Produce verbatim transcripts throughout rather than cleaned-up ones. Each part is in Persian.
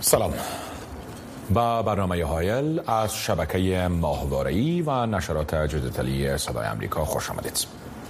سلام. با برنامه هایل از شبکه ماهواره‌ای و نشرات دیجیتالی صدای آمریکا خوش آمدید.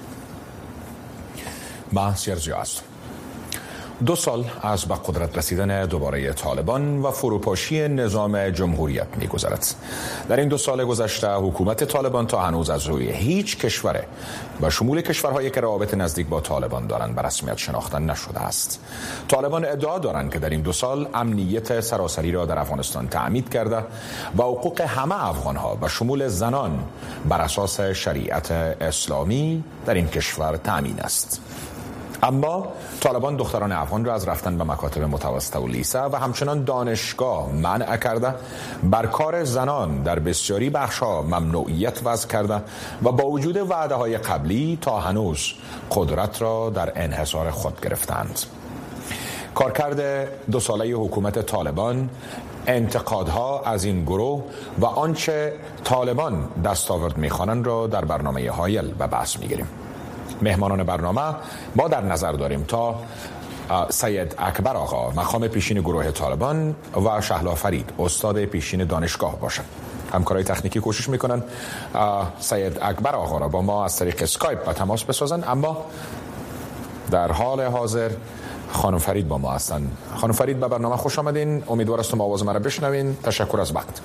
من سیرزیا هستم. دو سال از به قدرت رسیدن دوباره طالبان و فروپاشی نظام جمهوریت می‌گذرد. در این دو سال گذشته حکومت طالبان تا هنوز از روی هیچ کشور و شمول کشورهایی که روابط نزدیک با طالبان دارند به رسمیت شناخته نشده است. طالبان ادعا دارند که در این دو سال امنیت سراسری را در افغانستان تأمین کرده و حقوق همه افغان‌ها و شمول زنان بر اساس شریعت اسلامی در این کشور تأمین است. اما طالبان دختران افغان را از رفتن به مکاتب متوسطه و لیسه و همچنان دانشگاه منع کرده، بر کار زنان در بسیاری بخش‌ها ممنوعیت وضع کرده و با وجود وعده‌های قبلی تا هنوز قدرت را در انحصار خود گرفتند. کارکرد دو ساله حکومت طالبان، انتقادها از این گروه و آنچه طالبان دستاورد می‌خوانند را در برنامه هایل به بحث می‌گیریم. مهمانان برنامه ما در نظر داریم تا سید اکبر آقا مقام پیشین گروه طالبان و شهلا فرید استاد پیشین دانشگاه باشند. همکارای تکنیکی کوشش میکنن سید اکبر آقا را با ما از طریق اسکایپ به تماس بسازن، اما در حال حاضر خانم فرید با ما هستن. خانم فرید به برنامه خوش آمدین. امیدوار هستم آواز ما را بشنوین. تشکر از وقت.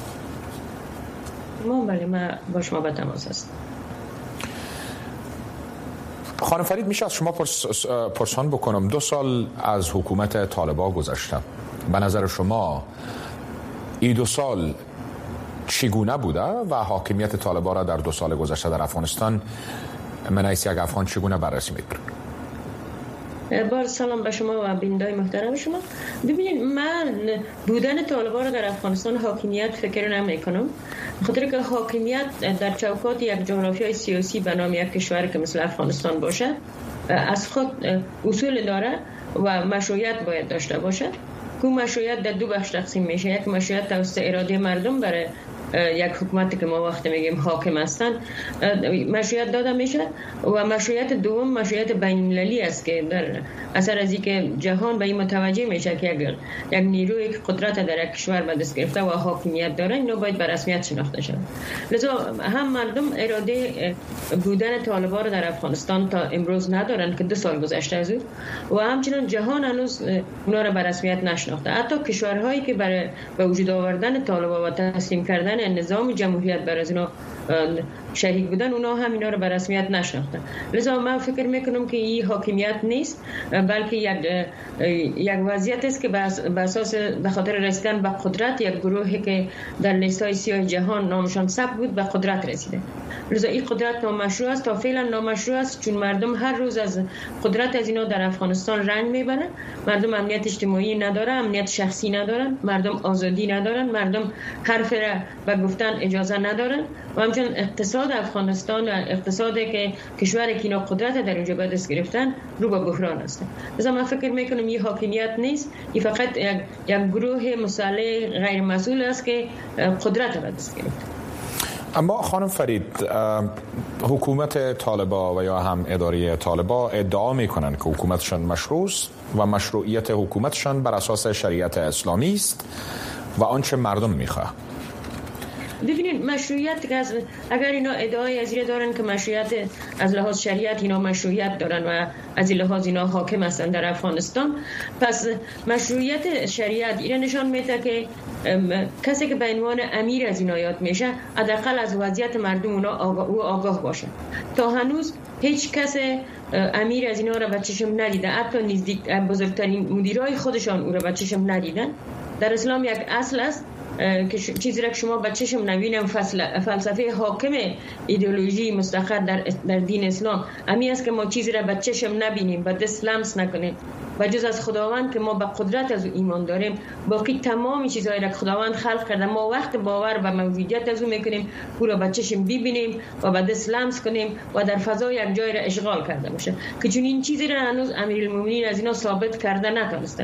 ما بله ما با شما به تماس هستم. خانم فرید، میشه از شما پرس، پرسان بکنم، دو سال از حکومت طالبان گذشته، به نظر شما این دو سال چگونه بوده و حاکمیت طالبان را در دو سال گذشته در افغانستان من از یک افغان چگونه بررسی میکنید؟ بار سلام به شما و بینندگان محترم شما. ببینید، من بودن طالبان را در افغانستان حاکمیت فکر نمی کنم، خاطر که حاکمیت در چوکات یک جغرافیای سیاسی به نام یک کشور که مثل افغانستان باشه از خود اصول داره و مشروعیت باید داشته باشه. که مشروعیت در دو بخش تقسیم میشه. یک مشروعیت توسط اراده مردم برای یک حکومتی که ما وقتی میگیم حاکم هستند مشروعیت داده میشه و مشروعیت دوم مشروعیت بین‌المللی است که در اثر از اینکه جهان به این متوجه میشه که یک یک نیروی قدرت در یک کشور به دست گرفته و حاکمیت داره، اینو باید به رسمیت شناخته شود. لذا هم مردم اراده بودن طالبان در افغانستان تا امروز ندارن که دو سال گذشته از او، و همچنین جهان هنوز اونا را به رسمیت نشناخته. حتی کشورهایی که برای به وجود آوردن طالبان و تسلیم کردن نظام جمهوریت بر از اینا شریک بودن، اونا هم اینا رو به رسمیت نشناختن. لذا من فکر میکنم که این حاکمیت نیست، بلکه یک یک وضعیت است که به اساس به خاطر رسیدن به قدرت یک گروهی که در لیست‌های سیاه جهان نامشان ثبت بود به قدرت رسیده. لذا این قدرت نامشروع است، تا فعلا نامشروع است، چون مردم هر روز از قدرت از اینا در افغانستان رنج میبرن. مردم امنیت اجتماعی ندارن، امنیت شخصی ندارن، مردم آزادی ندارن، مردم حرف را به گفتن اجازه ندارن و همچنین اقتصاد افغانستان و اقتصادی که کشوری که اینا قدرت در اونجا به دست گرفتن رو به بحران است. لذا من فکر میکنم این حاکمیت نیست، این فقط یک, یک گروه مسلح غیر مسئول است که قدرت به دست گرفته. اما خانم فرید، حکومت طالبان و یا هم اداره طالبان ادعا میکنن که حکومتشان مشروع است و مشروعیت حکومتشان بر اساس شریعت اسلامی است و آنچه مردم میخواه. ببینید، مشروعیت که اگر اینا ادعای از این دارن که مشروعیت از لحاظ شریعت اینا مشروعیت دارن و از این لحاظ اینا حاکم هستن در افغانستان، پس مشروعیت شریعت این نشان میده که کسی که به عنوان امیر از اینا یاد میشه حداقل از وضعیت مردم اونا آگاه, او آگاه باشه. تا هنوز هیچ کس امیر از اینا را به چشم ندیده، حتی نزدیک بزرگترین مدیرای خودشان او را به چشم ندیدن. در اسلام یک اصل است که چیزی را که شما به چشم نبینم، فلسفه حاکم ایدئولوژی مستقر در در دین اسلام امی است که ما چیزی را به چشم نبینیم، به دست لمس نکنیم و جز از خداوند که ما به قدرت از او ایمان داریم، باقی تمام چیزهایی را که خداوند خلق کرده ما وقت باور و موجودیت از او میکنیم او را به چشم ببینیم و به دست لمس کنیم و در فضا یک جای را اشغال کرده باشه، که چون این چیزی را هنوز امیرالمومنین از اینا ثابت کرده نتونسته.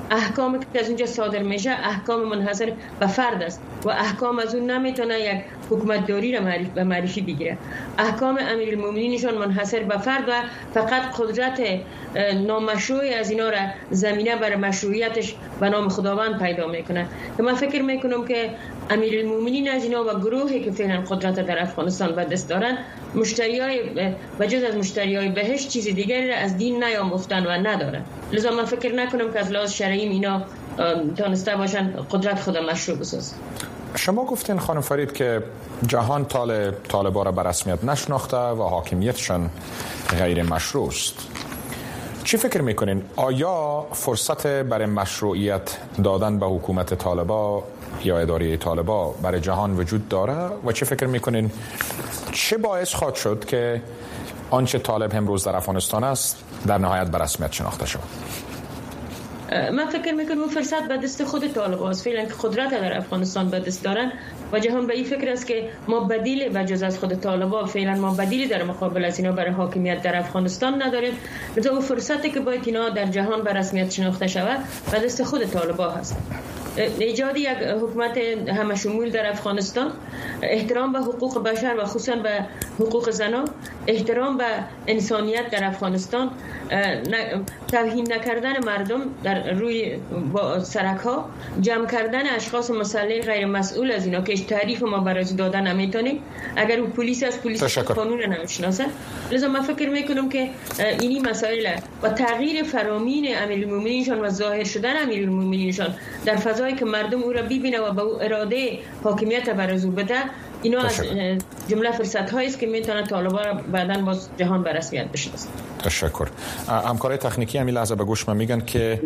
احکام که از اونجا صادر میشه احکام منحصر به فرد است و احکام از اون نمیتونه یک حکومتداری را به معرفی بگیره. احکام امیرالمومنینشان منحصر به فرد و فقط قدرت نامشروع از اینا را زمینه برای مشروعیتش به نام خداوند پیدا میکنه. که من فکر میکنم که امیرالمومنین از اینا و گروهی که فعلا قدرت در افغانستان به دست دارن مشتریای بجز از مشتریای بهش چیز دیگری را از دین نیاموختن و ندارن. لذا من فکر نکنم که از لحاظ شرعی اینا تانسته باشن قدرت خود مشروع بسازن. شما گفتین خانم فرید که جهان طال طالبا را به رسمیت نشناخته و حاکمیتشان غیر مشروع است. چی فکر میکنین؟ آیا فرصت برای مشروعیت دادن به حکومت طالبا یا اداره طالبا برای جهان وجود داره و چی فکر میکنین چه باعث خواهد شد که آنچه طالب امروز در افغانستان است در نهایت به رسمیت شناخته شود؟ من فکر میکنم اون فرصت به دست خود طالبان است. فعلا که قدرت در افغانستان به دست دارن و جهان به این فکر است که ما بدیل بجز از خود طالبان فعلا ما بدیلی در مقابل از اینا برای حاکمیت در افغانستان نداریم. لذا اون فرصتی که باید اینا در جهان به رسمیت شناخته شود به دست خود طالبان هست. ایجاد یک حکومت همشمول در افغانستان، احترام به حقوق بشر و خصوصا به حقوق زنان، احترام به انسانیت در افغانستان، توهین نکردن مردم در روی سرک ها، جمع کردن اشخاص مسلح غیر مسئول از اینا که تعریف ما برای دادن نمیتونیم اگر اون پلیس از پلیس قانون نمیشناسه. لذا من فکر میکنم که اینی مسائل و تغییر فرامین امیرالمومنینشان و ظاهر شدن امیرالمومنینشان در فضایی که مردم او را ببینه و به او اراده حاکمیت برازور بده، اینا از جمله فرصت هایی است که میتونه طالبان را بعداً باز جهان به رسمیت بشناسه. تشکر. همکارای تکنیکی همین لحظه به گوش من میگن که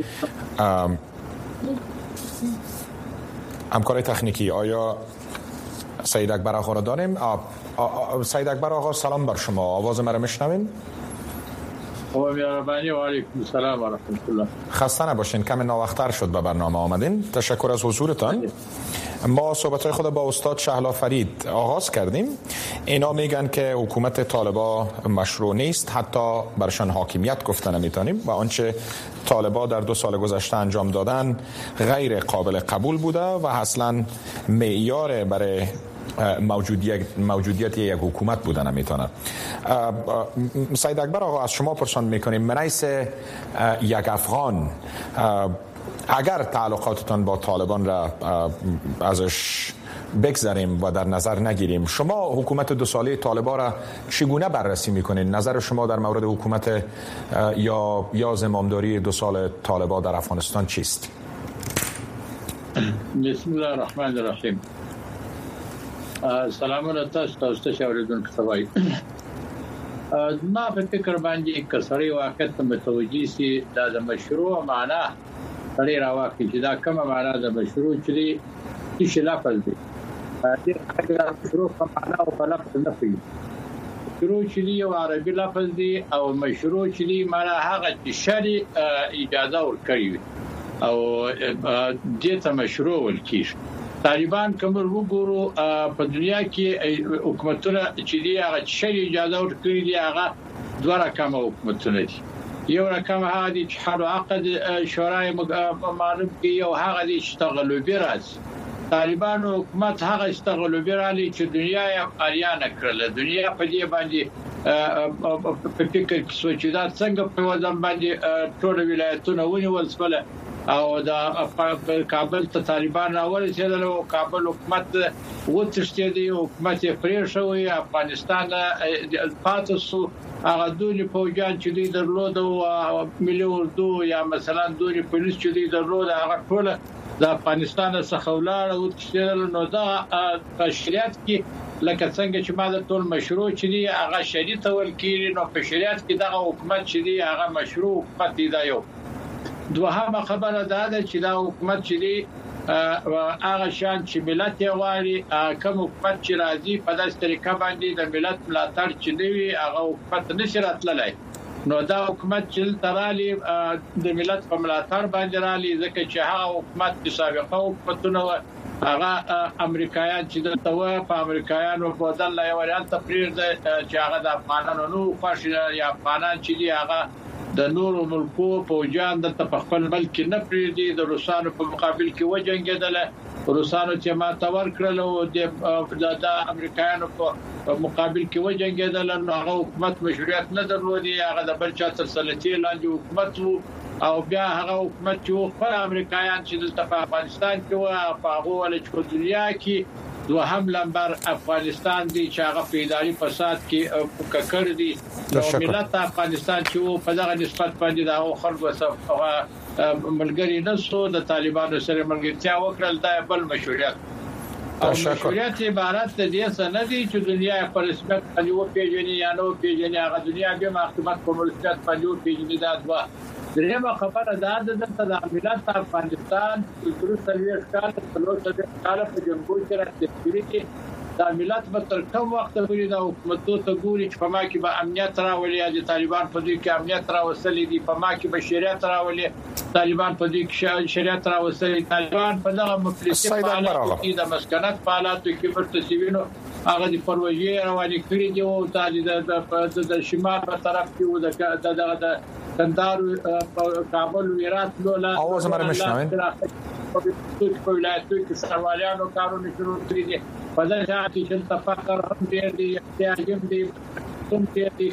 همکارای تکنیکی آیا سید اکبر آقا را داریم؟ سید اکبر آقا سلام بر شما، آواز مرا میشنوین؟ و علیکم السلام و رحمت الله. خسته نباشین، کم ناوقتر شد به برنامه آمدین. تشکر از حضورتان. ما صحبت‌های خود با استاد شهلا فرید آغاز کردیم. اینا میگن که حکومت طالبا مشروع نیست، حتی برشان حاکمیت گفتن نمیتونیم و آنچه طالبا در دو سال گذشته انجام دادن غیر قابل قبول بوده و اصلا معیار برای موجودیت موجودیت یک حکومت بودن نمیتونه. سید اکبر آقا از شما پرسان میکنیم، من رئیس یک افغان، اگر تعلقاتتان با طالبان را ازش بگذاریم و در نظر نگیریم، شما حکومت دو ساله طالبان را چگونه بررسی میکنین؟ نظر شما در مورد حکومت یا یا زمامداری دو سال طالبان در افغانستان چیست؟ بسم الله الرحمن الرحیم. سلام علیکم تاسو ته اوریدونکو ته ما په فکر باندې کسري واقعیت متوجي سي د مشروع معنا لري راوخی چې دا کومه معنا د مشروع چي چې لفظ دي دا مشروع په معنا او په لفظ نه کوي. مشروع چې یو عربي لفظ دی او مشروع چې معنا هغه چې شرع اجازه ورکړي او دې ته مشروع ولکیږي. طالبان کوم وګورو په دنیا کې حکومتونه چې دی هغه شرعي اجازه ورکړي دي، هغه دوه رقم حکومتونه دي. یو رقم هغه دي چې حل عقد شورای معلوم کې یو هغه دي چې تغلبي راځي. طالبان حکومت هغه استغلبي راځي چې دنیا یې اریانه کړل. دنیا په دې باندې په فکر کې سوچیدا څنګه په وزن باندې ټول ولایتونه ونیول سول او دا کابل ته طالبان راول چې د کابل حکومت وتشته دی، حکومت پرې شوی افغانستان پاتسو هغه دونی فوجان چې دی درلود او ملي اردو یا مثلا دونی پولیس چې دی درلود هغه ټول د افغانستان څخه ولاړ او چې نو دا په شریعت کې لکه څنګه چې ما د ټول مشروع چې دی هغه شریعت ول کېږي، نو په شریعت کې دغه حکومت چې دی هغه مشروع حکومت دی. دا یو دوهمه خبره ده چې دا حکومت چې دی هغه شان چې ملت یې غواړي، کوم حکومت چې راځي په داسې طریقه باندې د ملت ملاتړ چې دی هغه حکومت نشي راتللی. نو دا حکومت چې ترالی د ملت په ملاتړ باندې رالی، ځکه چې هغه حکومت چې سابقه حکومتونه هغه امریکایان چې دلته و په امریکایانو په بدل یو وریان تفریر ده چې هغه د افغانانو نو خوښ یا افغانان چې دی هغه د نورو ملکو پوجان د خپل ملک نه پریدي د روسانو په مقابل کې وجنګیدل روسانو چې ما تور کړل او د امریکایانو په مقابل کې وجنګیدل نو هغه حکومت مشروعیت نه درلودي هغه د بل چا تر سلطې لاندې حکومت وو او بیا هغه حکومت چې خپل امریکایان چې د افغانستان کې و په هغه ول چې دنیا کې دوهم لمبر افغانستان دی چې هغه په اداري فساد کې ککړ دي نو ملت افغانستان چې په دغه نسبت باندې د خلکو سره ملګری نشو د طالبانو سره ملګرتیا وکړل دا بل مشروعیت او مشروعیت عبارت د دې څخه دی چې دنیا په رسمیت باندې و پیژني یا نو پیژني هغه دنیا به محکومت په رسمیت باندې و پیژني دا دوا درېمه خبره دا ده چې د ملت افغانستان تر څلور کال څلور کال په جنګونو کې راځي دا ملت به تر کوم وخت پورې د حکومتو ته ګوري چې په ما کې به امنیت راولي د طالبان په دې کې امنیت راوستل دي په ما کې به شریعت راولي طالبان په دې کې شریعت راوستل طالبان په دغه مفلسي حالاتو کې د مسکنت حالاتو کې پر تسوینو هغه د پروژې روانې کړې دي او د شمال په طرف کې د دغه د کندهار کابل ویرات لولا آواز ما رو میشنوین؟ په ولایتو کې سروالیانو کارونه شروع کړي دي په دغه ځای کې چې تفکر هم ډېر دی احتیاج هم دی کوم دی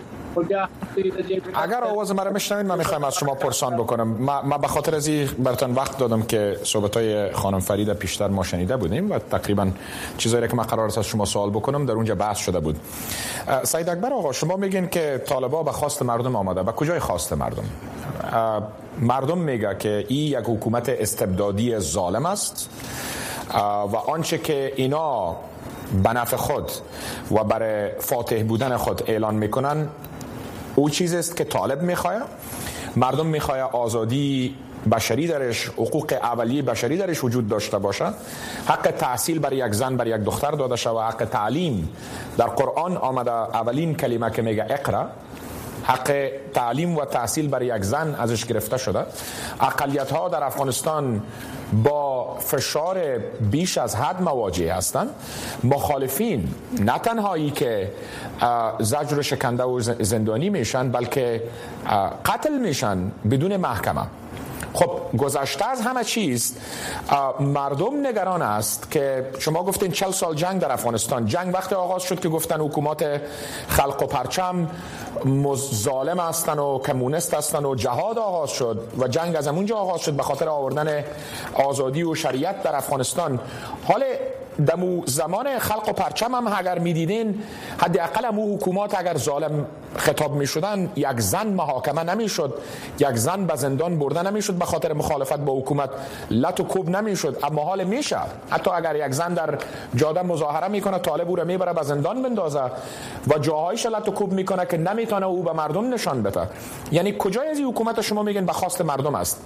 اگر آواز ما رو میشنوین من میخوایم از شما پرسان بکنم ما به خاطر از این براتون وقت دادم که صحبت‌های خانم فرید پیشتر ما شنیده بودیم و تقریبا چیزایی که من قرار است از شما سوال بکنم در اونجا بحث شده بود. سید اکبر آقا شما میگین که طالبان به خواست مردم آمده. به کجای خواست مردم؟ مردم میگه که این یک حکومت استبدادی ظالم است و آنچه که اینا به نفع خود و برای فاتح بودن خود اعلان میکنن او چیزی است که طالب میخواه. مردم میخواه آزادی بشری درش، حقوق اولیه بشری درش وجود داشته باشه، حق تحصیل برای یک زن برای یک دختر داده شده، حق تعلیم در قرآن آمده اولین کلمه که میگه اقرا، حق تعلیم و تحصیل برای یک زن ازش گرفته شده. اقلیت ها در افغانستان با فشار بیش از حد مواجه هستند. مخالفین نه تنهایی که زجر شکنده و زندانی میشن بلکه قتل میشن بدون محکمه. خب گذشته از همه چیز مردم نگران است که شما گفتین چهل سال جنگ در افغانستان، جنگ وقتی آغاز شد که گفتن حکومت خلق و پرچم ظالم هستن و کمونیست هستن و جهاد آغاز شد و جنگ از اونجا آغاز شد به خاطر آوردن آزادی و شریعت در افغانستان. حال دمو زمان خلق و پرچم هم اگر میدیدین حداقل امو حکومات اگر ظالم خطاب میشدن یک زن محاکمه نمیشد، یک زن به زندان برده نمیشد به خاطر مخالفت با حکومت، لط و کوب نمیشد. اما حال میشه حتی اگر یک زن در جاده مظاهره میکنه طالب او را میبره به زندان بندازه و جاهایش لط و کوب میکنه که نمیتونه او به مردم نشان بده. یعنی کجای از این حکومت شما میگین به خواست مردم است؟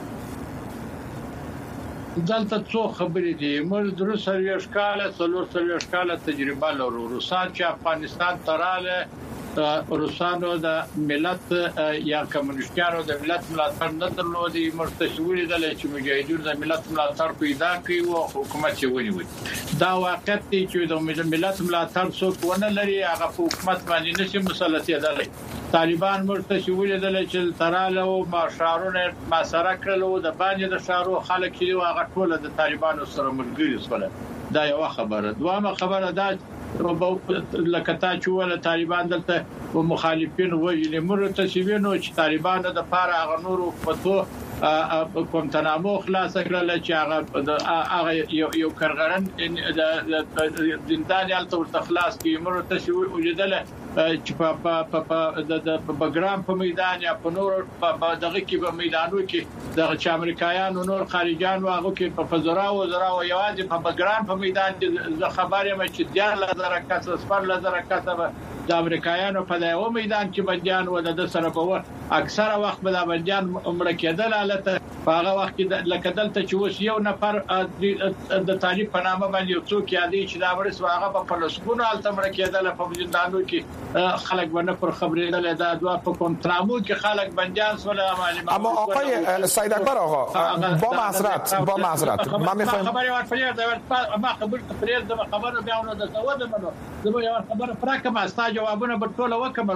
دلته څو خبرې دي. موږ درو سرویش کاله څلور سرویش کاله تجربه لرو. روسان چې افغانستان تراله روسانو د ملت یا کمونیستانو د ملت ملاتړ نه درلودي. مرتشوري د چې مجاهدین د ملت ملاتړ پیدا کوي او حکومت یې ونیوي. دا واقعیت دی چې د ملت ملاتړ څوک ونه لري هغه حکومت باندې نشي مسلطیدلی. طالبان مرتشوري د چې تراله او ماشارونه ما سره کړلو د باندې د شارو خلک چې هغه ټول د طالبانو سره ملګری شول. دا یو خبره. دوامه خبره دا لکه تا چې ول طالبان دلته مخالفین وایي مرتشوینو چې طالبان د پاره هغه نور فتو کوم تنامو خلاص کړل چې هغه هغه یو کارګران د زندان یالته ورته خلاص کی مرتشوی وجدل چې په په د بګرام په میدان یا په نور په دغه کې په میدانو کې د چې امریکایانو نور خارجان واغو کې په فزرا او زرا او یوازې په بګرام په میدان کې خبره مې چې ډیر لزر کس سپر لزر کسب د امریکایانو په دغه میدان کې بنديان و د سره په اکثره وخت به د بنديان عمر کېدل الته په هغه وخت کې لکه دلته چې اوس یو نفر د طالب په نامه باندې څوک یادې چې دا ورس واغه په فلسطین الته عمر کېدل په زندانو کې خلق ونه پر خبرې دل دا دوا په کنترامو کې خلق بندیان سول معلومات. اما آقای سید اکبر آقا با معذرت با معذرت من میخوایم خبری وارد فریاد ما خبر فریاد خبر بیاونه د سواد منو زمو یو خبر فراکم استا جوابونه په ټوله وکمنو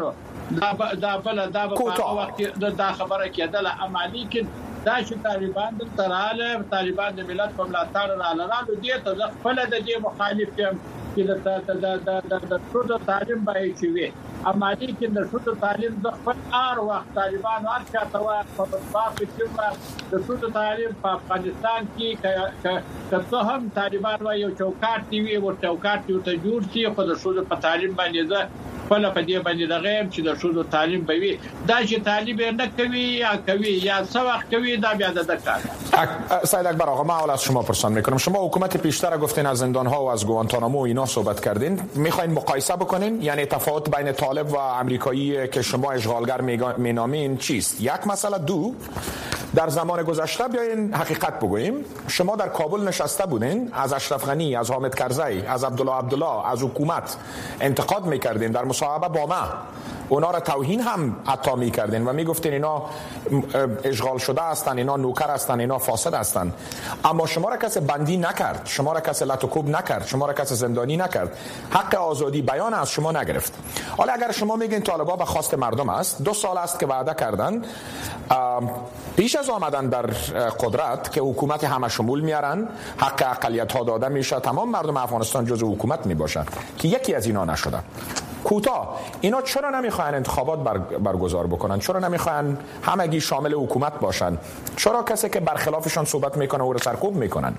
دا دا بل دا په وخت دا خبره کېدله عملی کې دا چې طالبان د تراله طالبان د ملت په ملاتړ رالالو دي ته د خپل د دې مخالف یم چې د د د د ټول تعلیم به چې وي عملی کې د ټول تعلیم د خپل ار وخت طالبان هر چا ته په باطل کې د ټول تعلیم په افغانستان کې که هم طالبان و یو چوکاټ دی او چوکاټ یو ته جوړ شي خو د ټول په تعلیم باندې ده خپل په دې باندې د غیم چې د ټول تعلیم به وي دا چې طالب نه کوي یا کوي یا څه وخت کوي دا بیا د کار. سید اکبر آقا، من اول از شما پرسان میکنم، شما حکومت پیشتر گفتین از زندان ها و از گوانتانامو اینا صحبت کردین، میخواین مقایسه بکنین؟ یعنی تفاوت بین طالب و امریکایی که شما اشغالگر مینامین چیست؟ یک مسئله. دو، در زمان گذشته بیاین حقیقت بگوییم، شما در کابل نشسته بودین، از اشرف غنی، از حامد کرزی، از عبدالله عبدالله، از حکومت انتقاد میکردین، در مصاحبه با ما اونا را توهین هم حتی میکردین و میگفتین اینا اشغال شده هستن، اینا نوکر هستن، اینا فاسد هستن، اما شما را کسی بندی نکرد، شما را کسی لط و کوب نکرد، شما را کسی زندانی نکرد، حق آزادی بیان از شما نگرفت. حالا اگر شما میگین طالبان به خواست مردم است، دو سال است که وعده کردن پیش از آمدن در قدرت که حکومت همه شمول میارن، حق اقلیت ها داده میشه، تمام مردم افغانستان جزء حکومت میباشن که یکی از اینا نشده. کوتاه، اینا چرا نمیخواین انتخابات بر برگزار بکنن؟ چرا نمیخواین همگی شامل حکومت باشن؟ چرا کسی که برخلافشان صحبت میکنه او رو سرکوب میکنن؟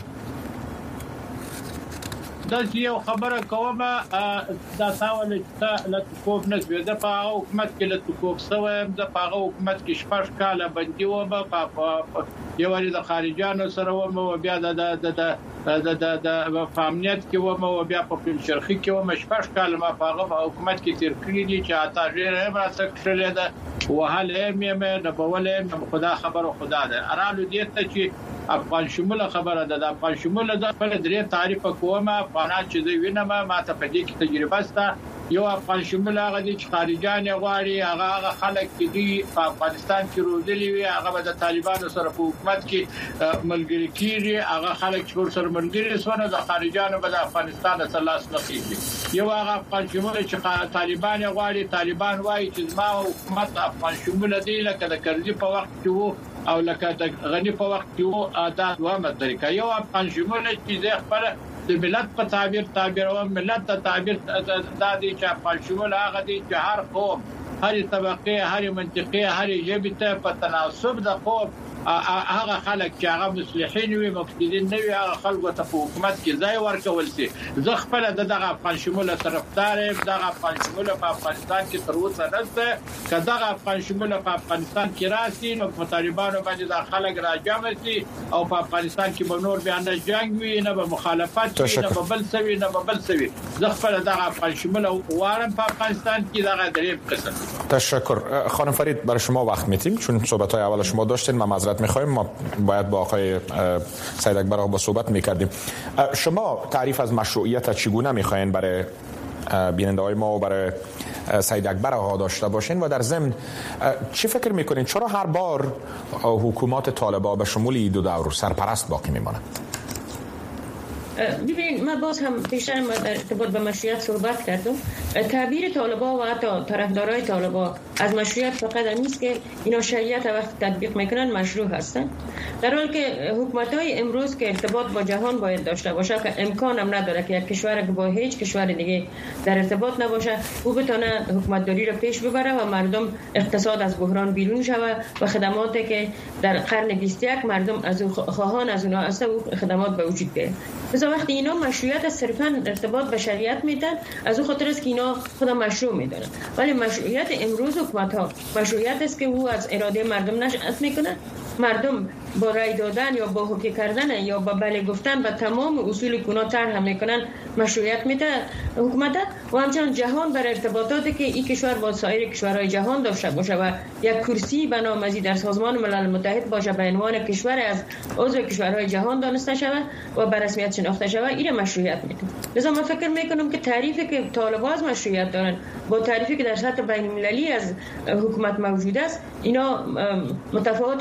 دا یو خبره کومه دا تاول چې لټکوب نه وي د په حکومت کې لټکوب سوی د په حکومت کې شپږ کاله بندي و په یو لري د خارجانو سره و مو بیا د د د د د فامنیت کې و مو بیا په پنځرخي کې و مشپږ کاله ما په حکومت کې تیر کړی دي چې اته ډېر مرسته کړل ده وهله مې نه بوله خدا خبر خدا ده ارالو دې ته چې افغان شموله خبره ده د افغان شموله د خپل درې تعریف کومه افغانان چې دوی وینم ما ته په دې کې تجربه سته. یو افغان شموله هغه دي چې خارجان غواړي، هغه هغه خلک چې دي په افغانستان کې روزلي وي، هغه د طالبانو سره په حکومت کې ملګری کیږي، هغه خلک چې سره ملګری سونه د خارجانو په افغانستان سره لاس نه کیږي. یو هغه افغان شموله چې طالبان غواړي، طالبان وایي چې ما حکومت افغان شموله دی لکه د کرزي په وخت کې وو او لکه د غنی په وخت کې وو ادا دوه طریقه. یو افغان شموله چې خپل د ملت په تعبیر تعبیر او ملت ته تعبیر د دې چې افغان شموله هغه دي چې هر قوم، هر طبقه، هر منطقه، هر ژبه ته په تناسب د قوم هغه خلک چې هغه مصلحین وي، مفسدین نه وي، هغه خلکو ته په حکومت کې ځای ورکول شي. زه خپل دغه افغان شموله طرفدار یم، دغه افغان شموله په افغانستان کې تر اوسه نشته. که دغه افغان شموله په افغانستان کې راشي نو په طالبانو باندې د خلک راجمع شي او په افغانستان کې به نور بیان نه جنگ وي، نه به مخالفت وي، نه به بل څه وي، نه به بل څه وي. زه خپل دغه افغان شموله غواړم په افغانستان کې دغه دریم قسم. تشکر خانم فرید، برای شما وقت میتیم چون صحبت‌های اول شما داشتین، ما معذرت می‌خوایم، ما باید با آقای سید اکبر آقا با صحبت می‌کردیم. شما تعریف از مشروعیت چگونه می‌خواین برای بیننده‌های ما و برای سید اکبر آقا داشته باشین و در ضمن چی فکر می‌کنین چرا هر بار حکومت طالبان به شمول دو دور سرپرست باقی میماند؟ ببینید، من باز هم پیشتر ما در ارتباط به مشروعیت صحبت کردم. تعبیر طالبان و حتی طرفدارای طالبان از مشروعیت فقط نیست که اینا شریعت وقت تطبیق میکنن مشروع هستن، در حالی که حکومت‌های امروز که ارتباط با جهان باید داشته باشه که امکان هم نداره که یک کشور که با هیچ کشور دیگه در ارتباط نباشه او بتونه حکومتداری را پیش ببره و مردم اقتصاد از بحران بیرون شوه و خدماتی که در قرن بیست و یک مردم از خواهان از اونها است او خدمات به وجود بیاد. مثلا وقتی اینا مشروعیت صرفا ارتباط به شریعت میدن، از اون خاطر است که اینا خود مشروع میدونن، ولی مشروعیت امروز حکومت ها مشروعیت است که او از اراده مردم نشأت میکنه. مردم با رای دادن یا با حکم کردن یا با بله گفتن و تمام اصول کنا طرح میکنن مشروعیت میده حکومت و همچنان جهان بر ارتباطاتی که این کشور با سایر کشورهای جهان داشته باشه و یک کرسی بنامزی در سازمان ملل متحد باشه به عنوان کشور از عضو کشورهای جهان دانسته شود و به رسمیت شناخته شود، این مشروعیت میده. لذا من فکر میکنم که تعریفی که طالبان از مشروعیت دارن با تعریفی که در سطح بین المللی از حکومت موجود است اینا متفاوت فکر میکنم.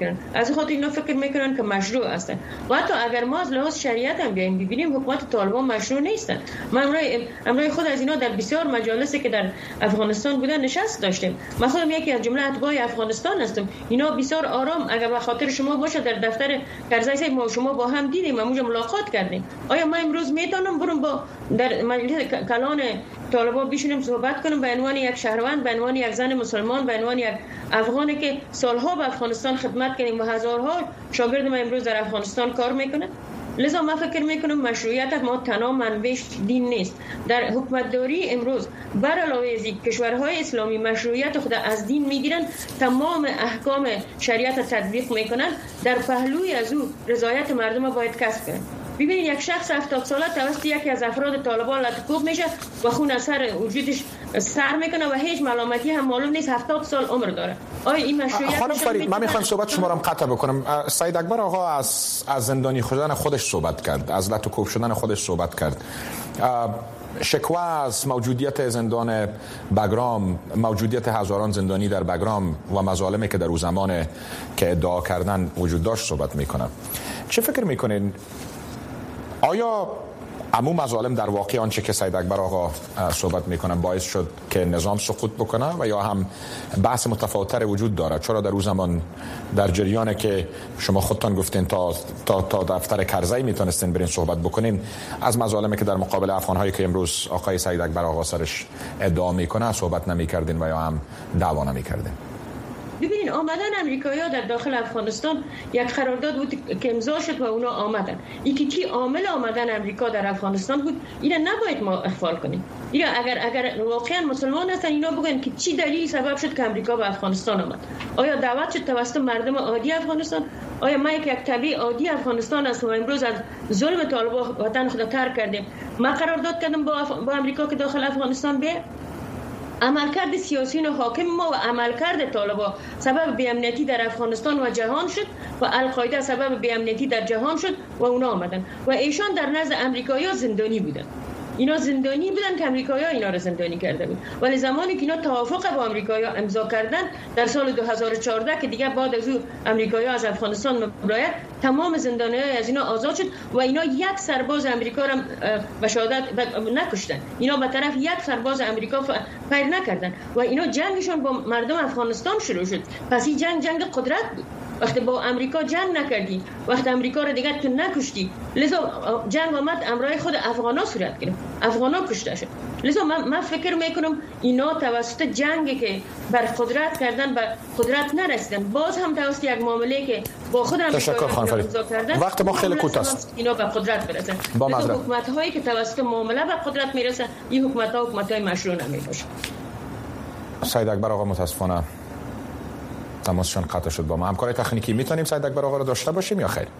میکنن. از خاطر اینا فکر میکنن که مشروع هستن. و حتی اگر ما از لحاظ شریعت هم بیایم ببینیم حکومت طالبان مشروع نیستن. ما امروز خود از اینا در بسیار مجالسی که در افغانستان بودن نشست داشتیم. من خودم یکی از جمله اتباع افغانستان هستم. اینا بسیار آرام اگر به خاطر شما باشه در دفتر کرزی صاحب ما شما با هم دیدیم، اونجا ملاقات کردیم. آیا ما امروز میتونم برم با در مجلس کلان طالبان بشینیم صحبت کنیم به عنوان یک شهروند، به عنوان یک زن مسلمان، به عنوان یک افغانی که سالها به افغانستان خدمت کردیم و هزارها شاگرد ما امروز در افغانستان کار میکنه؟ لذا ما فکر میکنم مشروعیت ما تنها منبعش دین نیست. در حکومتداری امروز بر علاوه از کشورهای اسلامی مشروعیت خود از دین میگیرن، تمام احکام شریعت تطبیق میکنن، در پهلوی از او رضایت مردم باید کسب کنن. ببینید یک شخص هفتاد ساله توسط یکی از افراد طالبان لطکوب میشه و خون از سر وجودش سر میکنه و هیچ ملامتی هم معلوم نیست، هفتاد سال عمر داره. آیا این مشروعیت؟ خانم فرید من میخوام صحبت شما رو قطع بکنم. سید اکبر آقا از از زندانی شدن خودش صحبت کرد، از لطکوب شدن خودش صحبت کرد. شکوه از موجودیت زندان بگرام، موجودیت هزاران زندانی در بگرام و مظالمی که در اون زمان که ادعا کردن وجود داشت صحبت میکنن. چه فکر میکنین؟ آیا عمو مظالم در واقع آنچه که سید اکبر آقا صحبت میکنن باعث شد که نظام سقوط بکنه و یا هم بحث متفاوت‌تر وجود داره؟ چرا در اون زمان در جریانه که شما خودتان گفتین تا تا تا دفتر کرزی میتونستین برین صحبت بکنین، از مظالمی که در مقابل افغان‌هایی که امروز آقای سید اکبر آقا سرش ادعا میکنه صحبت نمیکردین و یا هم دعوا نمیکردین؟ ببینید آمدن امریکایی‌ها در داخل افغانستان یک قرارداد بود که امضا شد و اونا آمدن. اینکه کی عامل آمدن امریکا در افغانستان بود، اینا نباید ما اغفال کنیم. اینا اگر اگر واقعا مسلمان هستن اینا بگن که چی دلیلی سبب شد که امریکا به افغانستان آمد. آیا دعوت شد توسط مردم عادی افغانستان؟ آیا ما یک طبیعی عادی افغانستان هستم و امروز از ظلم طالبان وطن خود ترک کردیم ما قرارداد کردیم با, اف... با امریکا که داخل افغانستان بیه؟ عملکرد سیاسیون حاکم ما و عملکرد طالبان سبب بی‌امنیتی در افغانستان و جهان شد و القاعده سبب بی‌امنیتی در جهان شد و اونا آمدن و ایشان در نزد امریکایی‌ها زندانی بودن. اینا زندانی بودن که امریکایی‌ها اینا رو زندانی کرده بود. ولی زمانی که اینا توافق با امریکایی‌ها امضا کردن در سال دو هزار و چهارده که دیگه بعد از او امریکایی‌ها از افغانستان مبرایت، تمام زندانی‌ها از اینا آزاد شد و اینا یک سرباز امریکا را به شهادت نکشتن. اینا به طرف یک سرباز امریکا فیر نکردن و اینا جنگشون با مردم افغانستان شروع شد. پس این جنگ جنگ قدرت بود. وقتی با امریکا جنگ نکردی، وقتی امریکا رو دیگه تو نکشتی، لذا جنگ آمد امرای خود افغانا صورت گرفت، افغانا کشته شد. لذا من, من فکر میکنم اینا توسط جنگی که بر قدرت کردن به قدرت نرسیدن، باز هم توسط یک معامله که با خود امریکا امضا کردن، وقت ما خیلی کوتاه است، اینا به قدرت برسن. لذا حکومت هایی که توسط معامله به قدرت میرسن، این حکومت ها حکومت های مشروع نمیباشن. سید اکبر آقا متاسفانه تماسشون قطع شد با ما. همکار تکنیکی میتونیم سید اکبر آقا رو داشته باشیم یا خیر؟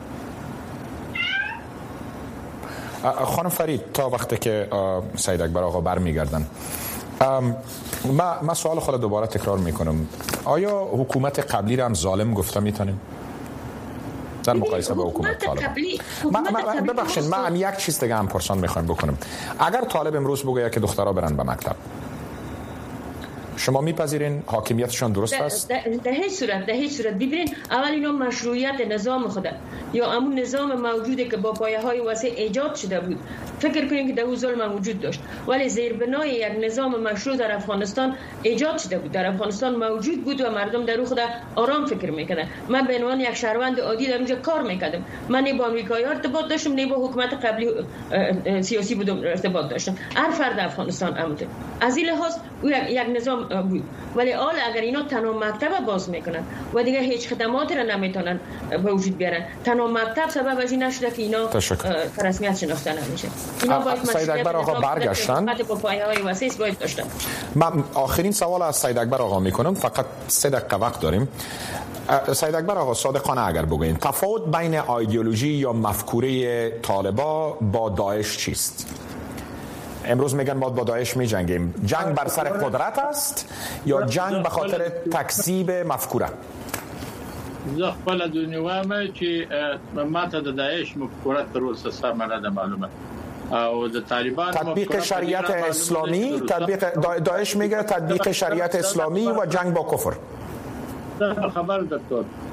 خانم فرید تا وقتی که سید اکبر آقا برمیگردن، ما ما سوال خود دوباره تکرار میکنم، آیا حکومت قبلی رو هم ظالم گفته میتونیم در مقایسه با حکومت طالب؟ ببخشید من یک چیز دیگه هم پرسان میخوایم بکنم. اگر طالب امروز بگه که دخترها برن به مکتب، شما میپذیرین حاکمیتشان درست است؟ در هیچ صورت، در هیچ صورت. ببینید اول اینا مشروعیت نظام خود یا همون نظام موجوده که با پایه‌های وسیع ایجاد شده بود، فکر کنیم که در اون ظلم وجود داشت، ولی زیربنای یک نظام مشروع در افغانستان ایجاد شده بود، در افغانستان موجود بود و مردم در خود آرام فکر میکردن. من به عنوان یک شهروند عادی در اونجا کار میکردم، من نه با آمریکایی‌ها ارتباط داشتم نه با حکومت قبلی سیاسی بودم ارتباط داشتم. هر فرد افغانستان عمده از این لحاظ یک نظام بود. ولی حال اگر اینا تنها مکتب باز میکنن و دیگه هیچ خدماتی را نمیتونن به وجود بیارن، تنها مکتب سبب از این نشده که اینا رسمیت شناخته نمیشه. اینا باید سید اکبر آقا برگشتن با پایه‌های وسیع باید داشتن. من آخرین سوال از سید اکبر آقا میکنم، فقط سه دقیقه وقت داریم. سید اکبر آقا صادقانه اگر بگوین تفاوت بین ایدئولوژی یا مفکوره طالبا با داعش چیست؟ امروز میگن ما با داعش میجنگیم، جنگ بر سر قدرت است یا جنگ به خاطر تکذیب مفکوره؟ زه خپل دنیوامه چې ماته د داعش مفکوره تر اوسه سم نه ده معلومه او د طالبان تطبیق شریعت اسلامی، تطبیق داعش میگه تطبیق شریعت اسلامی و جنگ با کفر. خبر دکتر د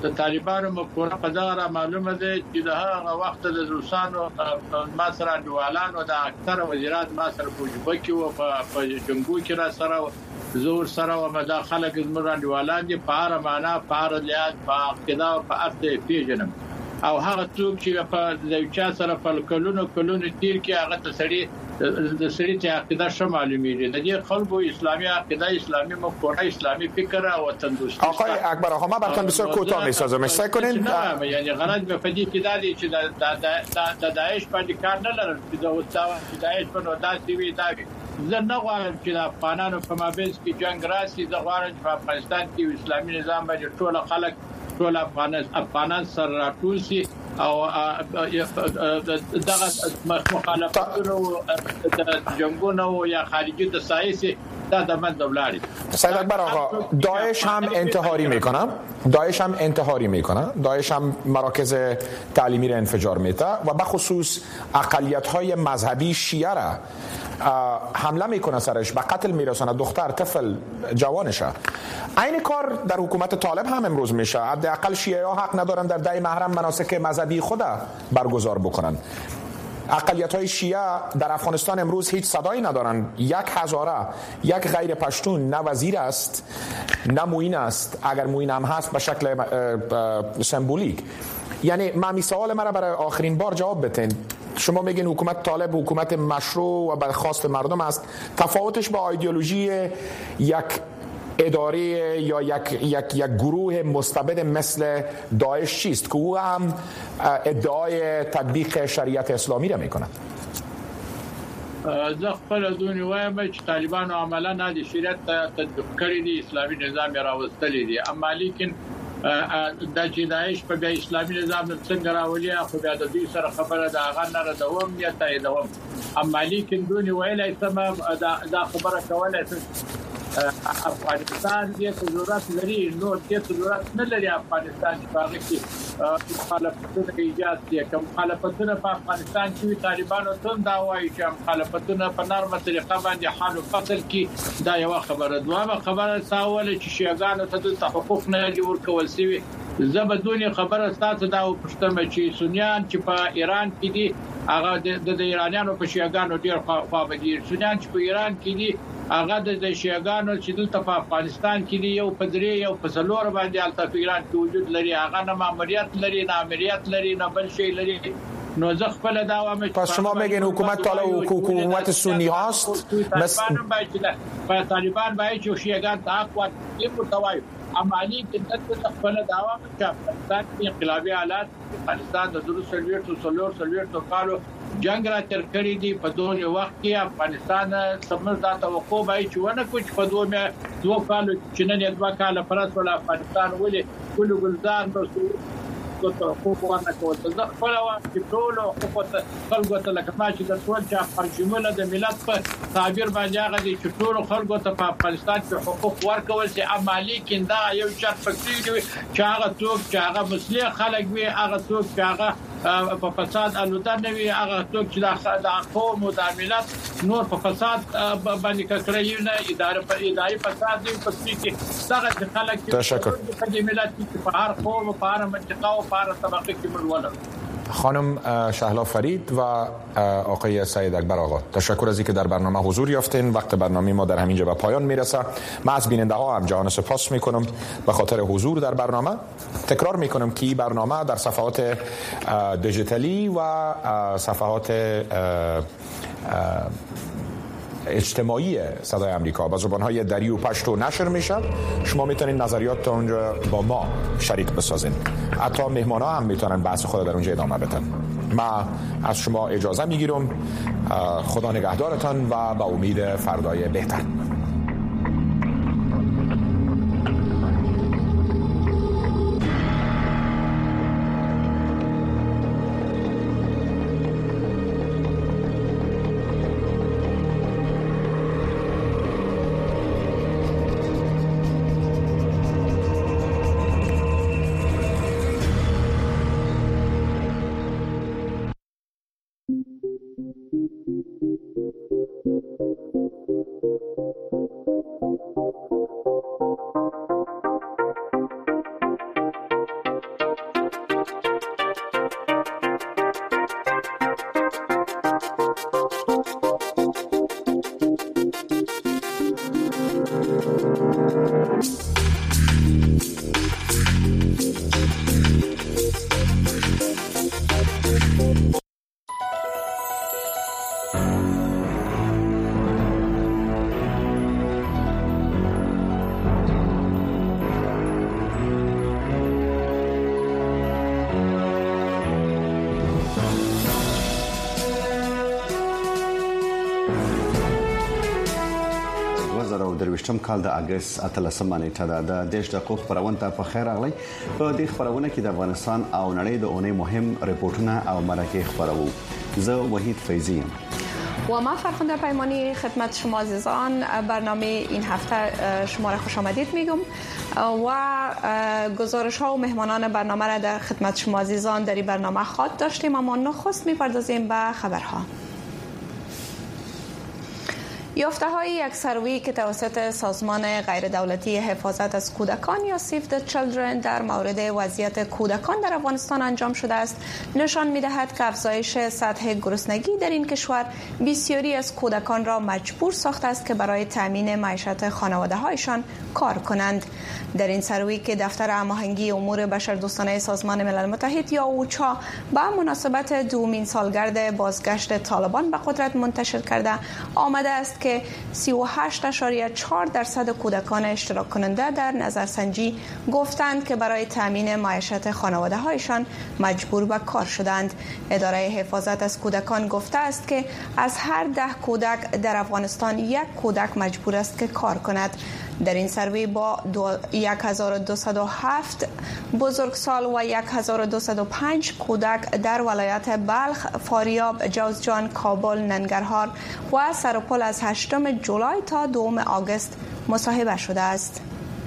د طالبانو مفکوره په دغه معلومه ده چې د هغه وخت د روسانو ما سره ډوالانو د اکثر وزیرات ما سره په جوبه کې او په جنگو کې را سره زور سره او مدا خلک زموږ ډوالان دي په اړه معنا په اړه لیاد په عقیده او په ارته پیژنم او هغه څوک چې په ځایچا سره په کلونو کلونو تیر کې هغه تسړي د سړي ته عقیده شو معلومیږي د دې خلکو اسلامي عقیده اسلامي مفکوره اسلامي فکر او تندرستی. آقای اکبر آقا من براتون بسیار کوتاه میسازم اشاره کنین یعنی غرض به فدی کې دا دي چې د د داعش باندې کار نه لري چې د وساو چې داعش په نو داسې وي دا زه نه غواړم چې د افغانانو په مابينځ کې جنگ راشي زه غواړم چې په افغانستان کې اسلامي نظام باندې ټول خلک ټول افغانان سره راټول شي او دغه مخالفتونو د جنگونو یا خارجي د سایسي دا د من دولاری. سید اکبر آقا داعش هم انتحاری میکنه داعش هم انتحاری میکنه داعش هم مراکز تعلیمی را انفجار میده و بخصوص اقلیت های مذهبی شیعه را حمله میکنه سرش به قتل میرسونه دختر طفل جوانشه. این کار در حکومت طالب هم امروز میشه. حداقل شیعه ها حق ندارن در ده محرم مناسک مذهبی خود برگزار بکنن. اقلیت های شیعه در افغانستان امروز هیچ صدایی ندارن. یک هزاره یک غیر پشتون نه وزیر است نه موین است، اگر موین هم هست به شکل سمبولیک. یعنی من سوال مرا برای آخرین بار جواب بدین. شما میگین حکومت طالب حکومت مشروع و به خواست مردم است. تفاوتش با ایدئولوژی یک اداره یا یک یک یک گروه مستبد مثل داعش چیست که او هم ادعای تطبیق شریعت اسلامی را میکنه؟ زه خپل دونی وایم چې طالبانو عملا نه د شریعت تطبیق کړی دی، اسلامي نظام راوستلی دی، اما لیکن د چې داعش په بیا اسلامي نظام څنګه راولي خو بیا د دې سره خبره د هغه نه ردوم یا تاییدوم، اما لیکن دونی ویلای سم دا خبره کولای افغانستان دې ضرورت لري نو دې ضرورت نه لري افغانستان چې هغه کې مخالفتونه ایجاد دي. کوم مخالفتونه په افغانستان کې طالبانو ته دا وایي چې مخالفتونه په نرمه طریقه باندې حل فصل کې دا یو خبره. دوامه خبره ساوله چې شیعاګانو ته د حقوق نه جوړ کول سوي. زبدونی خبره ستاسو دا پښتنه چې سنیان چې په ایران کې دي هغه د ایرانیانو په شیعاګانو ډیر خوابدي. سنیان چې په ایران کې دي هغه د شیعاګانو چې دلته په افغانستان کې دي یو پدری یو په څلور باندې الته په ایران کې وجود لري. هغه نه ماموریت لري نه امریت لري نه بل شی لري. نو زه خپل داوام پس شما میگین حکومت طالب و حکومت سنی هاست مثلا طالبان باید چې شیعاګان تاقوت یې متوای عملی کې د خپل داوام چې افغانستان کې انقلابي حالات افغانستان د درو سلویرتو سلور سلویرتو کالو جنگ را تر کړی دی. په دوه وخت کې افغانستان سمز دا توقع بای چې ونه کوم په دوه دوه کالو چې نن دوه کال پرس ول افغانستان ولې ګل ګلزار نو حقوق ورنه کول. زه خپل چې ټول حقوق خلکو ته لکه ما چې د ټول چا پرجمله د ملت په تعبیر باندې هغه دي چې ټول خلکو ته په افغانستان کې حقوق ورکول شي، اما لیکن دا یو شرط پکې دی چې هغه څوک چې هغه مسلمان خلک وي، هغه څوک چې هغه په فساد الوده نه وي، هغه څوک چې د قوم او د ملت نور په فساد باندې کړی نه اداره په اداري فساد دی په کې دغه خلک چې په ملت کې په هر قوم په هر منطقه او په هر طبقه کې مرولل. خانم شهلا فرید و آقای سید اکبر آقا، تشکر از اینکه در برنامه حضور یافتین. وقت برنامه ما در همینجا به پایان میرسه. من از بیننده ها هم جهان سپاس میکنم به خاطر حضور در برنامه. تکرار میکنم که این برنامه در صفحات دیجیتالی و صفحات اجتماعی صدای آمریکا با زبان‌های دری و پشتو نشر میشه. شما میتونید نظریات اونجا با ما شریک بسازین. حتی مهمانا هم میتونن بحث خود در اونجا ادامه بدن. من از شما اجازه میگیرم. خدا نگهدارتان و با امید فردای بهتر. درویشتم کال د اگست اتلسمه نیټه ده د دیش د قوف خبرونه ته په خیر راغلی. په دې خبرونه کې د افغانستان او نړۍ د اونۍ مهم ریپورتونه او مرکه خبرو. زه وحید فیضی ام و ما فرخنده پیمانی خدمت شما عزیزان. برنامه این هفته شما را خوش آمدید میگم و گزارش ها و مهمانان برنامه را در خدمت شما عزیزان در این برنامه خواهد داشتیم، اما نخست میپردازیم به خبرها. یافته های یک سروی که توسط سازمان غیر دولتی حفاظت از کودکان یا سیو د چیلدرن در مورد وضعیت کودکان در افغانستان انجام شده است نشان می‌دهد که افزایش سطح گرسنگی در این کشور بسیاری از کودکان را مجبور ساخته است که برای تامین معیشت خانواده‌هایشان کار کنند. در این سروی که دفتر هماهنگی امور بشردوستانه سازمان ملل متحد یا اوچا با مناسبت دومین سالگرد بازگشت طالبان به قدرت منتشر کرده آمده است که سی و هشت ممیز چهار درصد کودکان اشتراک کننده در نظرسنجی گفتند که برای تامین معیشت خانواده هایشان مجبور به کار شدند. اداره حفاظت از کودکان گفته است که از هر ده کودک در افغانستان یک کودک مجبور است که کار کند. در این سروی با یک هزار و دویست و هفت بزرگسال و یک هزار و دویست و پنج کودک در ولایت بلخ، فاریاب، جوزجان، کابل، ننگرهار و سرپل از هشتم جولای تا دوم آگوست مصاحبه شده است.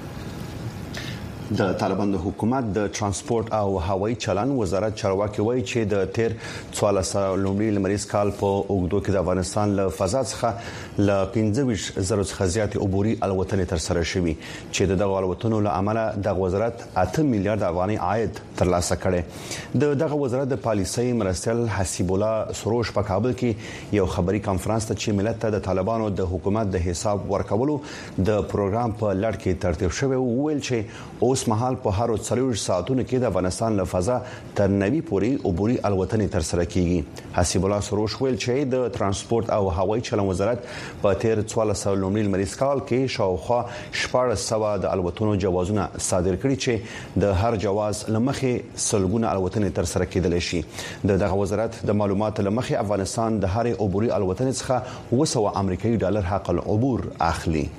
د طالبان د حکومت د ترانسپورت او هوایي چلن وزارت چارواکي وایي چې د تیر څوارلسمه لومړي لمریز کال په اوږدو کې د افغانستان له فضا څخه ل پنځه ویشت زره څخه زیاتې عبوري الوتنې تر سره شوې چې د دغه الوتنو له امله د وزارت اته میلیارډ افغاني عاید ترلاسه کړي. د دغه وزارت د پالیسۍ مرستیال حسیب الله سروش په کابل کې یو خبري کانفرنس ته چې ملت ته د طالبانو د حکومت د حساب ورکولو د پروګرام په لړ کې ترتیب شوی وویل چې اوس مهال په هر څلور ساعتونو کې د افغانستان له فضا تر نوي پورې عبوري الوتنې تر سره کیږي. حسیب الله سروش ویل چې د ترانسپورت او هوایي چلن وزارت په تیر څوارلسمه لومړي لمریز کال کې شاوخوا شپږ سوه د الوتنو جوازونه صادر کړي چې د هر جواز لمخې سلګونه الوتنې تر سره کېدل شي. د دغه وزارت د معلوماتو لمخې افغانستان د هر عبوري الوتنې څخه اوه سوه امریکایي ډالر حق العبور اخلي.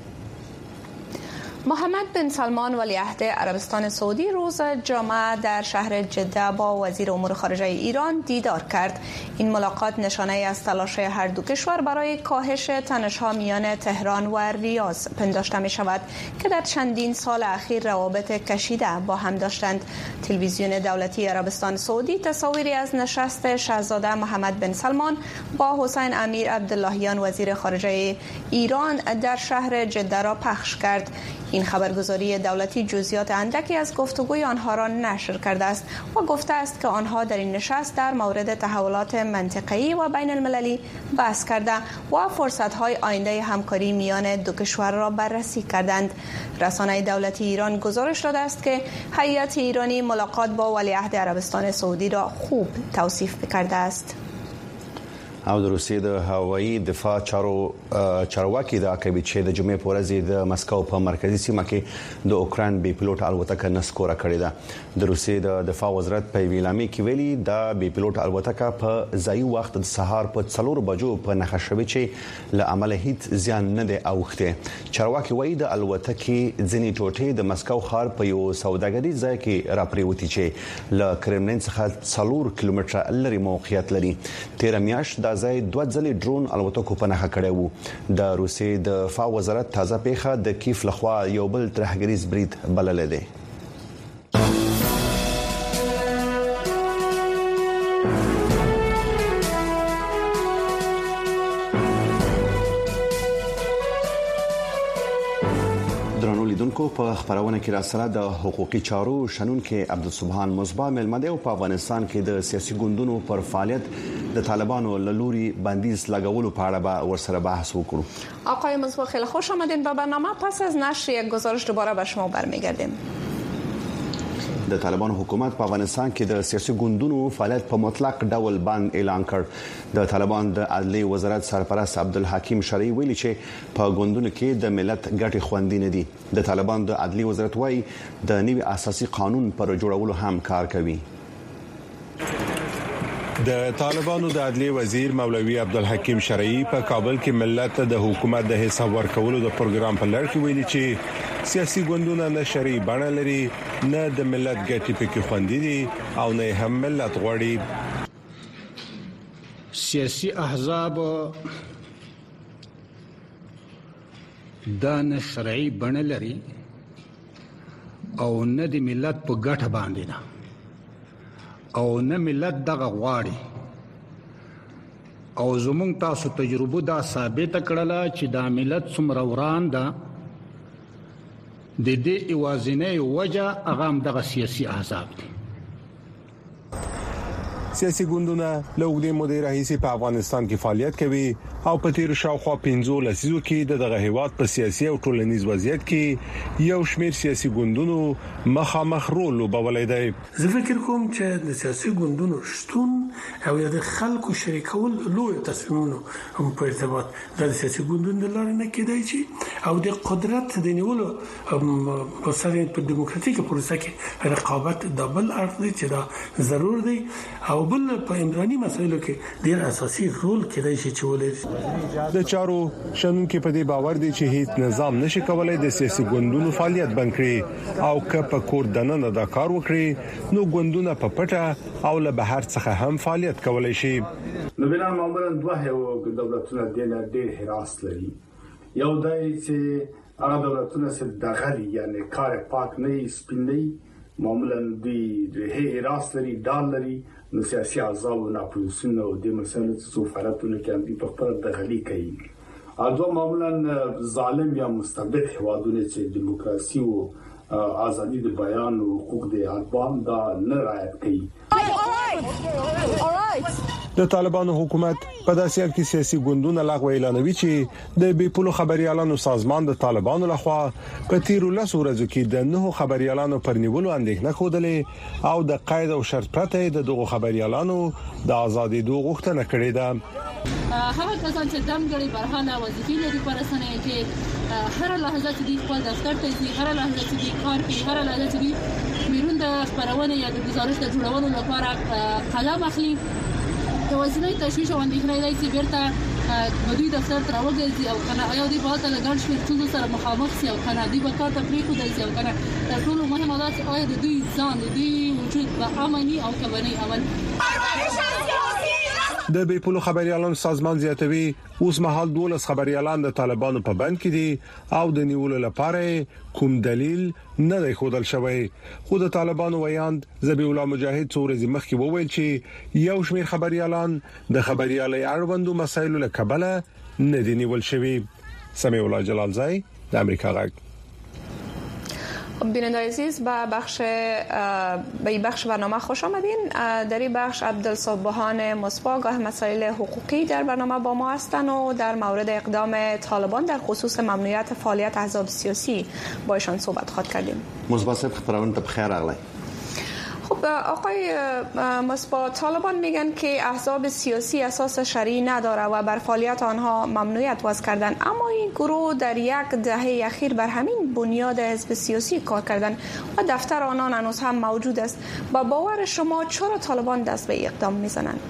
محمد بن سلمان ولیعهد عربستان سعودی روز جمعه در شهر جده با وزیر امور خارجه ایران دیدار کرد. این ملاقات نشانه از تلاش هر دو کشور برای کاهش تنش‌ها میان تهران و ریاض پنداشته می شود که در چندین سال اخیر روابط کشیده با هم داشتند. تلویزیون دولتی عربستان سعودی تصاویری از نشست شاهزاده محمد بن سلمان با حسین امیر عبداللهیان وزیر خارجه ایران در شهر جده را پخش کرد. این خبرگزاری دولتی جزئیات اندکی از گفتگوی آنها را نشر کرده است و گفته است که آنها در این نشست در مورد تحولات منطقه‌ای و بین المللی بحث کرده و فرصت‌های آینده همکاری میان دو کشور را بررسی کردند. رسانه دولتی ایران گزارش داده است که هیئت ایرانی ملاقات با ولیعهد عربستان سعودی را خوب توصیف کرده است. او د روسیې د هوایي دفاع چارو چارواکي د کوي چې د جمعې په ورځ د مسکو په مرکزی سیمه کې د اوکران بي پيلوټ الوتکه نسکوره کړې ده. د روسیې د دفاع وزارت په ویلامي کې ویلي دا بي پيلوټ الوتکه په ځای وخت د سهار په څلور بجو په نښه شوې چې له عمله هیڅ زیان نه دی اوخته. چارواکي وایي د الوتکې ځینې ټوټې د مسکو ښار په یو سوداګري ځای کې راپریوتي چې له کرملین څخه څلور کیلومتره لري موقعیت لري. تیر میاشت د ځای دوه ځلې ډرون الوتکو په نښه کړی وو. د روسیې د دفاع وزارت تازه پیښه د کیف لخوا یو بل ترهګریز برید بللی دی. په خبرونه کې راسره د حقوقي چارو شنونکو عبدالسبحان مصباح ملمده او په افغانستان کې د سیاسي ګوندونو پر فعالیت د طالبانو له لوري بندیز لګولو په اړه به ورسره بحث وکړو. آقای مصباح خیلی خوش آمدین به برنامه. پس از نشر یک گزارش دوباره به شما برمیگردیم. د طالبان حکومت په افغانستان کې د سیاسي ګوندونو فعالیت په مطلق ډول بند اعلان کړ. د طالبان د عدلي وزارت سرپرست عبدالحکیم شرعي ویلي چې په ګوندونو کې د ملت ګټې خوندي نه دي. د طالبان د عدلي وزارت وايي د نوي اساسي قانون پر جوړولو هم کار کوي. د طالبانو د عدلي وزیر مولوي عبدالحکیم شرعي په کابل کې ملت د حکومت د حساب ورکولو د پروګرام په لړ کې ویلي چې سیاسي ګوندونه نه شرعي بڼه لري، نه د ملت ګټې پکې خوندي دي او نه هم ملت غواړي. سیاسي احزاب دا نه شرعي بڼه لري او نه د ملت په ګټه باندې نه او نه ملت دغه غواړي. او زمونږ تاسو تجربه دا ثابت کړله چې دا ملت څومره وران ده. د دې اوازنې وجه هغه هم دغه سیاسي احزاب دي. سیاسي ګوندونه له اوږدې مودې راهیسې په افغانستان کې فعالیت کوي او په تیر شاوخوا پنځه لسیزو کې د دغه هیواد په سیاسي او ټولنیز وضعیت کې یو شمېر سیاسي ګوندونو مخامخ رول لوبولی دی. زه فکر کوم چې د سیاسي ګوندونو شتون او د خلکو شریکول لوی تصمیمونه هم په ارتباط د سیاسي ګوندونو د لارې نه کېدای شي او د قدرت د نیولو په سر په دیموکراتیکه پروسه کې رقابت د بل اړخ دی چې دا ضرور دی او بل په عمراني مسایلو کې ډیر اساسي رول کېدای شي چې ولري. د چارو شنونکو په دې باور دي چې هیڅ نظام نشي کولای د سیاسي ګوندونو فعالیت بند کړي او که په کور دننه دا کار وکړي نو ګوندونه په پټه او له بهر څخه هم فعالیت کولای شي. نو بنا معمولا دوه یو دولتونه د ډیر حراس لري. یو دای چې هغه دولتونه چې دغلي یعنی کار پاک نه سپینې معمولا د حراس لري ډال لري نو سیاسي احزاب او اپوزیسیون او د مسلې سفارتونو کې هم په خپل دغلي کوي. اځو معمولا ظالم یا مستبد هوادونه چې دیموکراسي او ازادي د بیان او حقوق د ادبان دا نه رعایت کوي. د طالبانو حکومت په داسې حال کې سیاسي ګوندونه لغوه اعلانوي چې د بیپولو خبريالانو سازمان د طالبانو لخوا په تیرو لسو ورځو کې د نهو خبريالانو پر نیولو اندېښنه خوده او د قید او شرط پرته د دغو خبريالانو د ازادي دوه غوښتنه کړې ده. هغه کسان چې دمګړي برهانه وظیفې لري پر اسنه کې هر لحظه چې خپل دفتر ته ځي، هر لحظه چې کار کوي، هر لحظه چې بیرون د خبرونه یا د گزارش د جوړولو لپاره قلم اخلي. د وزنۍ تشویش او اندېښنې لري چې بیرته د دوی دفتر ته راوګرځي او کنه یا دوی په تل ګڼ شمېر ټولو سره مخامخ شي او کنه دوی به کار ته پریښودل شي او کنه تر ټولو مهمه دا چې آیا د دوی ځان د دوی وجود په امني او کمني عمل. د بیپولو خبريالانو سازمان زیاتوي اوس مهال دولس خبريالان د طالبانو په بند کې دي او د نیولو لپاره کوم دلیل نه دی ښودل شوی. خو د طالبانو ویاند ذبیح الله مجاهد څو ورځې مخکې وویل چې یو شمېر خبريالان د خبريالۍ اړوندو مسایلو له کبله نه دي نیول شوی. سمیع الله جلالزای د امریکا غږ. بیننده عزیز به بخش به بخش برنامه خوش آمدین. در این بخش عبدالصبحان مصباح مسائل حقوقی در برنامه با ما هستند و در مورد اقدام طالبان در خصوص ممنوعیت فعالیت احزاب سیاسی با ایشان صحبت خواهد کردیم. مصباح صاحب خبرونه ته بخیر راغلی. خب آقای مصباح، طالبان میگن که احزاب سیاسی اساس شرعی نداره و بر فعالیت آنها ممنوعیت وضع کردن، اما این گروه در یک دهه اخیر بر همین بنیاد حزب سیاسی کار کردن و دفتر آنان هنوز هم موجود است. با باور شما چرا طالبان دست به اقدام میزنند؟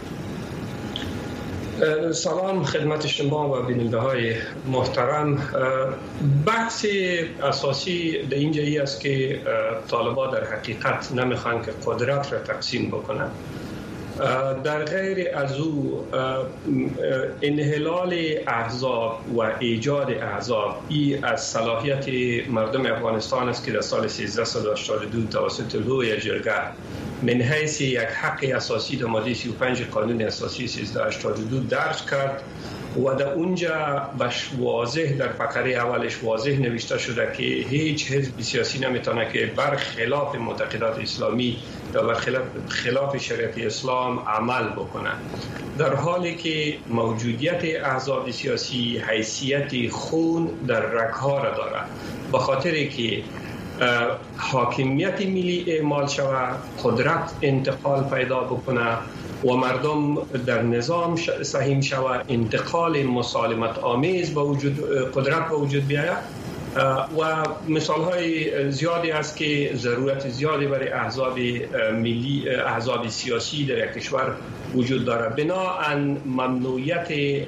سلام خدمت شما و بیننده های محترم. بحث اساسی در اینجا ای است که طالبان در حقیقت نمیخوان که قدرت را تقسیم بکنند. در غیر از او انحلال احزاب و ایجاد احزاب ای از صلاحیت مردم افغانستان است که در سال سیزده هشتاد و دو توسط لوی جرگه من حیث یک حق اساسی در ماده سی و پنج قانون اساسی سیزده هشتاد و دو درج کرد و در اونجا بش واضح در فقره اولش واضح نوشته شده که هیچ حزب سیاسی نمیتونه که برخلاف معتقدات اسلامی یا برخلاف خلاف شریعت اسلام عمل بکنه، در حالی که موجودیت احزاب سیاسی حیثیت خون در رگ‌ها را دارد، به خاطر که حاکمیت ملی اعمال شود، قدرت انتقال پیدا بکنه و مردم در نظام سهیم شود، انتقال مسالمت آمیز به وجود قدرت به وجود بیاید و مثال های زیادی است که ضرورت زیادی برای احزاب ملی احزاب سیاسی در یک کشور وجود دارد. بنابراین ممنوعیت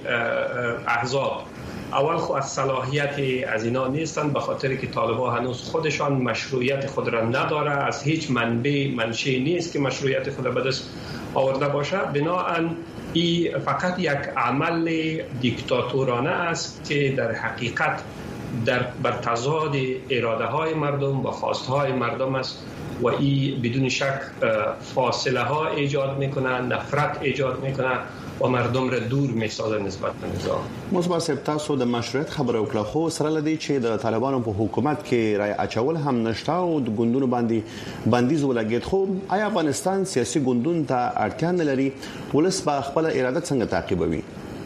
احزاب اول خو از صلاحیت از اینا نیستند، به خاطر که طالبان هنوز خودشان مشروعیت خود را نداره، از هیچ منبع منشأ نیست که مشروعیت خود را به دست آورده باشه. بنابراین این فقط یک عمل دیکتاتورانه است که در حقیقت در بر تضاد اراده های مردم و خواست های مردم است و این بدون شک فاصله ها ایجاد میکنه، نفرت ایجاد میکنه و مردم را دور میسازه نسبت به نظام. مصباح تاسو د مشروعیت خبره وکړه، خو سره لدی چې د طالبانو په حکومت کې رای اچول هم نشته او د ګوندونو باندې بندیز ولګید، خو آیا افغانستان سیاسي ګوندونو ته اړتیا نه لري؟ ولس په خپل اراده څنګه تعقیبوي؟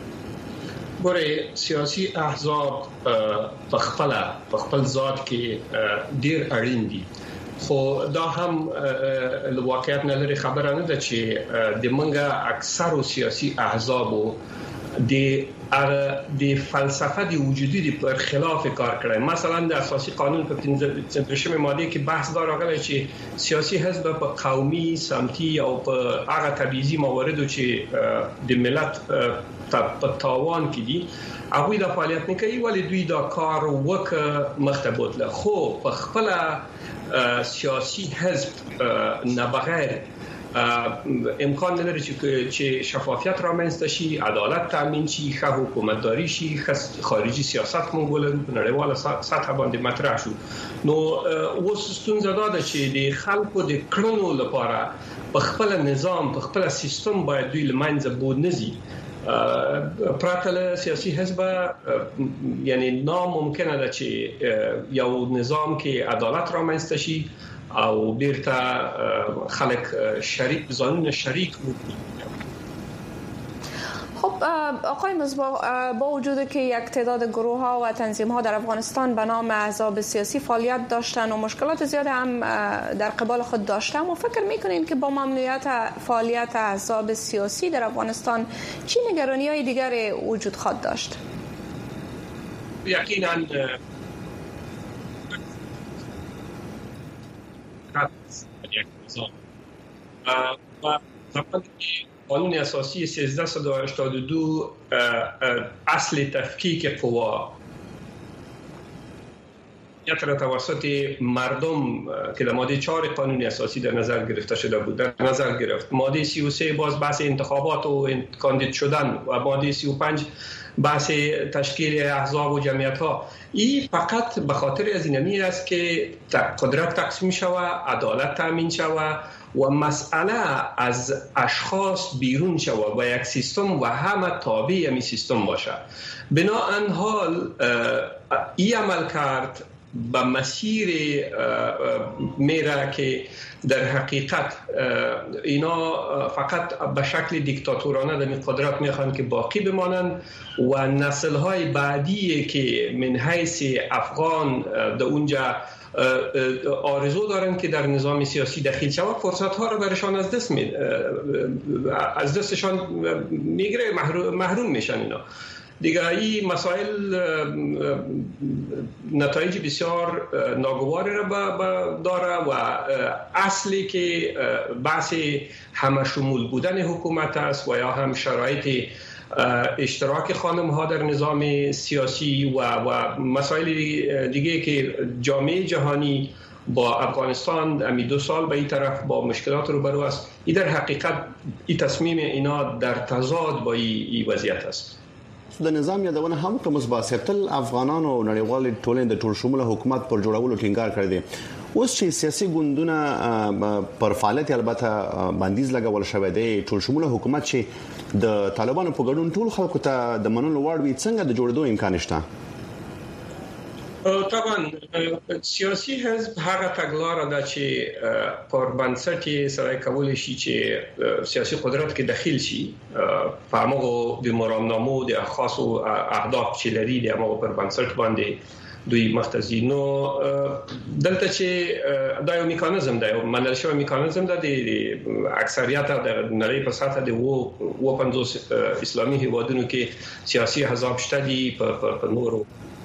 ګوره سیاسي احزاب په خپل په خپل ذات کې ډیر اړین دي، خو دا هم واقعیت نه لري. خبره نه ده چې د منګه اکثر سیاسي احزاب د د فلسفه د وجودي د پر خلاف کار کړي. مثلا د اساسي قانون په پنځه ماده کې بحث دا راغلی چې سیاسي حزب په قومي، سمتي او په هغه تبعیضي مواردو چې د ملت په تاوان کې دي هغه د فعالیت نه کوي، ولی دوی دا کار وکړه مخته بوتله. خو په خپل سیاسی حزب نه بغیر امکان نداره چې شفافیت رامنځته شي، عدالت تامین شي، ښه حکومتداري شي، خارجي سیاست مونږ ولرو په نړیواله سطح باندې مطرح شو. نو اوس ستونزه دا ده چې د خلکو د کړنو لپاره په خپل نظام په خپل سیستم باید دوی لمنځه بود نزي. پرته له سیاسي حزب یعنی ناممکنه ده چې یو نظام کې عدالت رامنځته شي او بیرته خلک شریک ځانونه شریک وکړي. خب آقای مصباح، با وجود که یک تعداد گروه ها و تنظیم ها در افغانستان به نام احزاب سیاسی فعالیت داشتن و مشکلات زیاد هم در قبال خود داشتن، و فکر میکنین که با ممنوعیت فعالیت احزاب سیاسی در افغانستان چی نگرانی های دیگر وجود خواهد داشت؟ یقینا قانون اساسی سیزده هشتاد و دو اصل تفکیک قوا یک را توسط مردم که در ماده چهار قانون اساسی در نظر گرفته شده بود در نظر گرفت. ماده سی و سه باز بحث انتخابات و کاندید شدن و ماده سی و پنج بحث تشکیل احزاب و جمعیت ها. این فقط به خاطر از اینمی است که قدرت تقسیم شود، عدالت تامین شود و مسئله از اشخاص بیرون شود و یک سیستم و همه تابع می سیستم باشه. بنابراین حال این عمل کرد به مسیر میره که در حقیقت اینا فقط به شکل دیکتاتورانه در قدرت میخوان که باقی بمانند و نسل‌های بعدی که من حیث افغان در اونجا آرزو دارن که در نظام سیاسی دخیل شود، فرصت‌ها رو برشان از دست می از دستشان میگیره، محروم میشن اینا. دیگه این مسائل نتایج بسیار ناگواری را داره و اصلی که بحث همه شمول بودن حکومت است و یا هم شرایط اشتراک خانم ها در نظام سیاسی و, و مسائل دیگه که جامعه جهانی با افغانستان امی دو سال به این طرف با مشکلات روبرو است. این در حقیقت این تصمیم اینا در تضاد با این وضعیت است. د نظام یادونه هم کوم مصباحتل افغانانو نړیوال ټولنې د ټول شموله حکومت پر جوړولو ټینګار کړی دی. اوس چې سیاسي ګوندونه پر فعالیت البته بندیز لګول شوی دی، ټول شموله حکومت چې د طالبانو په ګډون ټول خلکو ته د منلو وړ وي، څنګه د جوړېدو امکان شته؟ طبعا سیاسی حزب هغه تګلاره ده چې پر بنسټ سره کولای شي چې سیاسي قدرت کې داخل شي، په هغه د مرامنامو د خاصو اهداف چې لري د هغه پر بنسټ باندې دوی مختزي نو دلته چې دا یو میکانیزم دی، منل شوی میکانیزم دی د اکثریت د نړۍ په سطح د و پنځوس اسلامي هیوادونو کې سیاسي احزاب شته دي په نورو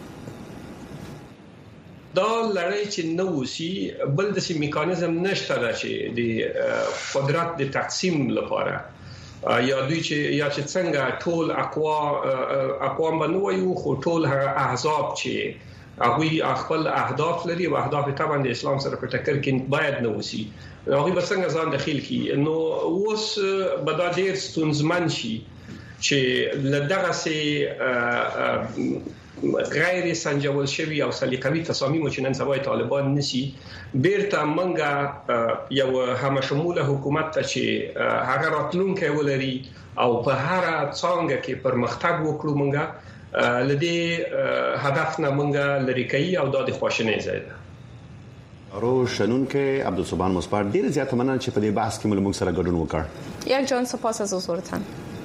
دا لړۍ چې نو وسی بل د میکانیزم نشته چې د قدرت د تقسیم لپاره یا دوی چې یا چې څنګه ټول اقوا اقوام بنوي خو ټول هغه احزاب چې هغه خپل اهداف لري او اهداف طبعا د اسلام سره په ټکر کې باید نه وسی، هغه به څنګه ځان داخل کی نو اوس به دا ډیر ستونزمن شي چې لدغه سي غیر سنجول شوی او سلیقوي تصامیم چې نن سبا طالبان نسی بیرته منګه یو همشموله حکومت ته چې هغه راتلونکي ولري او په هر څنګه کې پرمختګ وکړو منګه لدی هدف نه منګه لري کوي او د خوشنۍ ځای ده. رو شنون کې عبدالسبحان مصباح ډیر زیات مننه چې په دې بحث کې موږ سره ګډون وکړ. یک جان سپاس از حضورتان.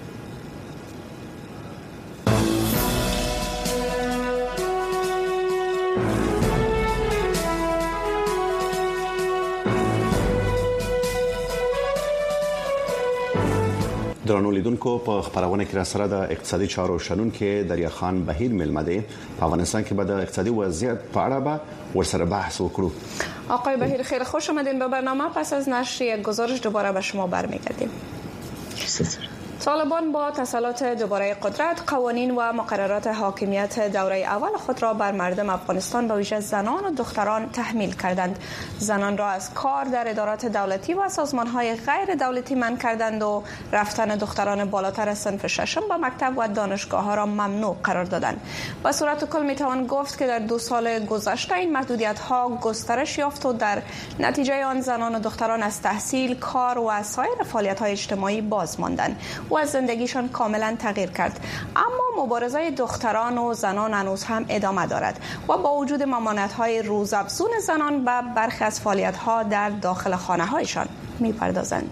درنو لیدونکو په خبرونه کې را سره د اقتصادي چارو شنن کې دریا خان بهیر ملمده په افغانستان کې به د اقتصادي وضعیت په اړه به ورسره بحث وکړو. آقای بهیر خیلی خوش آمدین به برنامه. پس از نشر یک گزارش دوباره به شما برمیگردیم. طالبان با تسلط دوباره قدرت قوانین و مقررات حاکمیت دوره اول خود را بر مردم افغانستان به ویژه زنان و دختران تحمیل کردند. زنان را از کار در ادارات دولتی و سازمان‌های غیر دولتی منع کردند و رفتن دختران بالاتر از صنف ششم به مکتب و دانشگاه‌ها را ممنوع قرار دادند. به صورت کل میتوان گفت که در دو سال گذشته این محدودیت‌ها گسترش یافت و در نتیجه آن زنان و دختران از تحصیل، کار و سایر فعالیت‌های اجتماعی باز ماندند و از زندگیشان کاملا تغییر کرد. اما مبارزه دختران و زنان هنوز هم ادامه دارد و با وجود ممانعت‌های روزافزون زنان به برخی از فعالیت‌ها در داخل خانه‌هایشان می‌پردازند.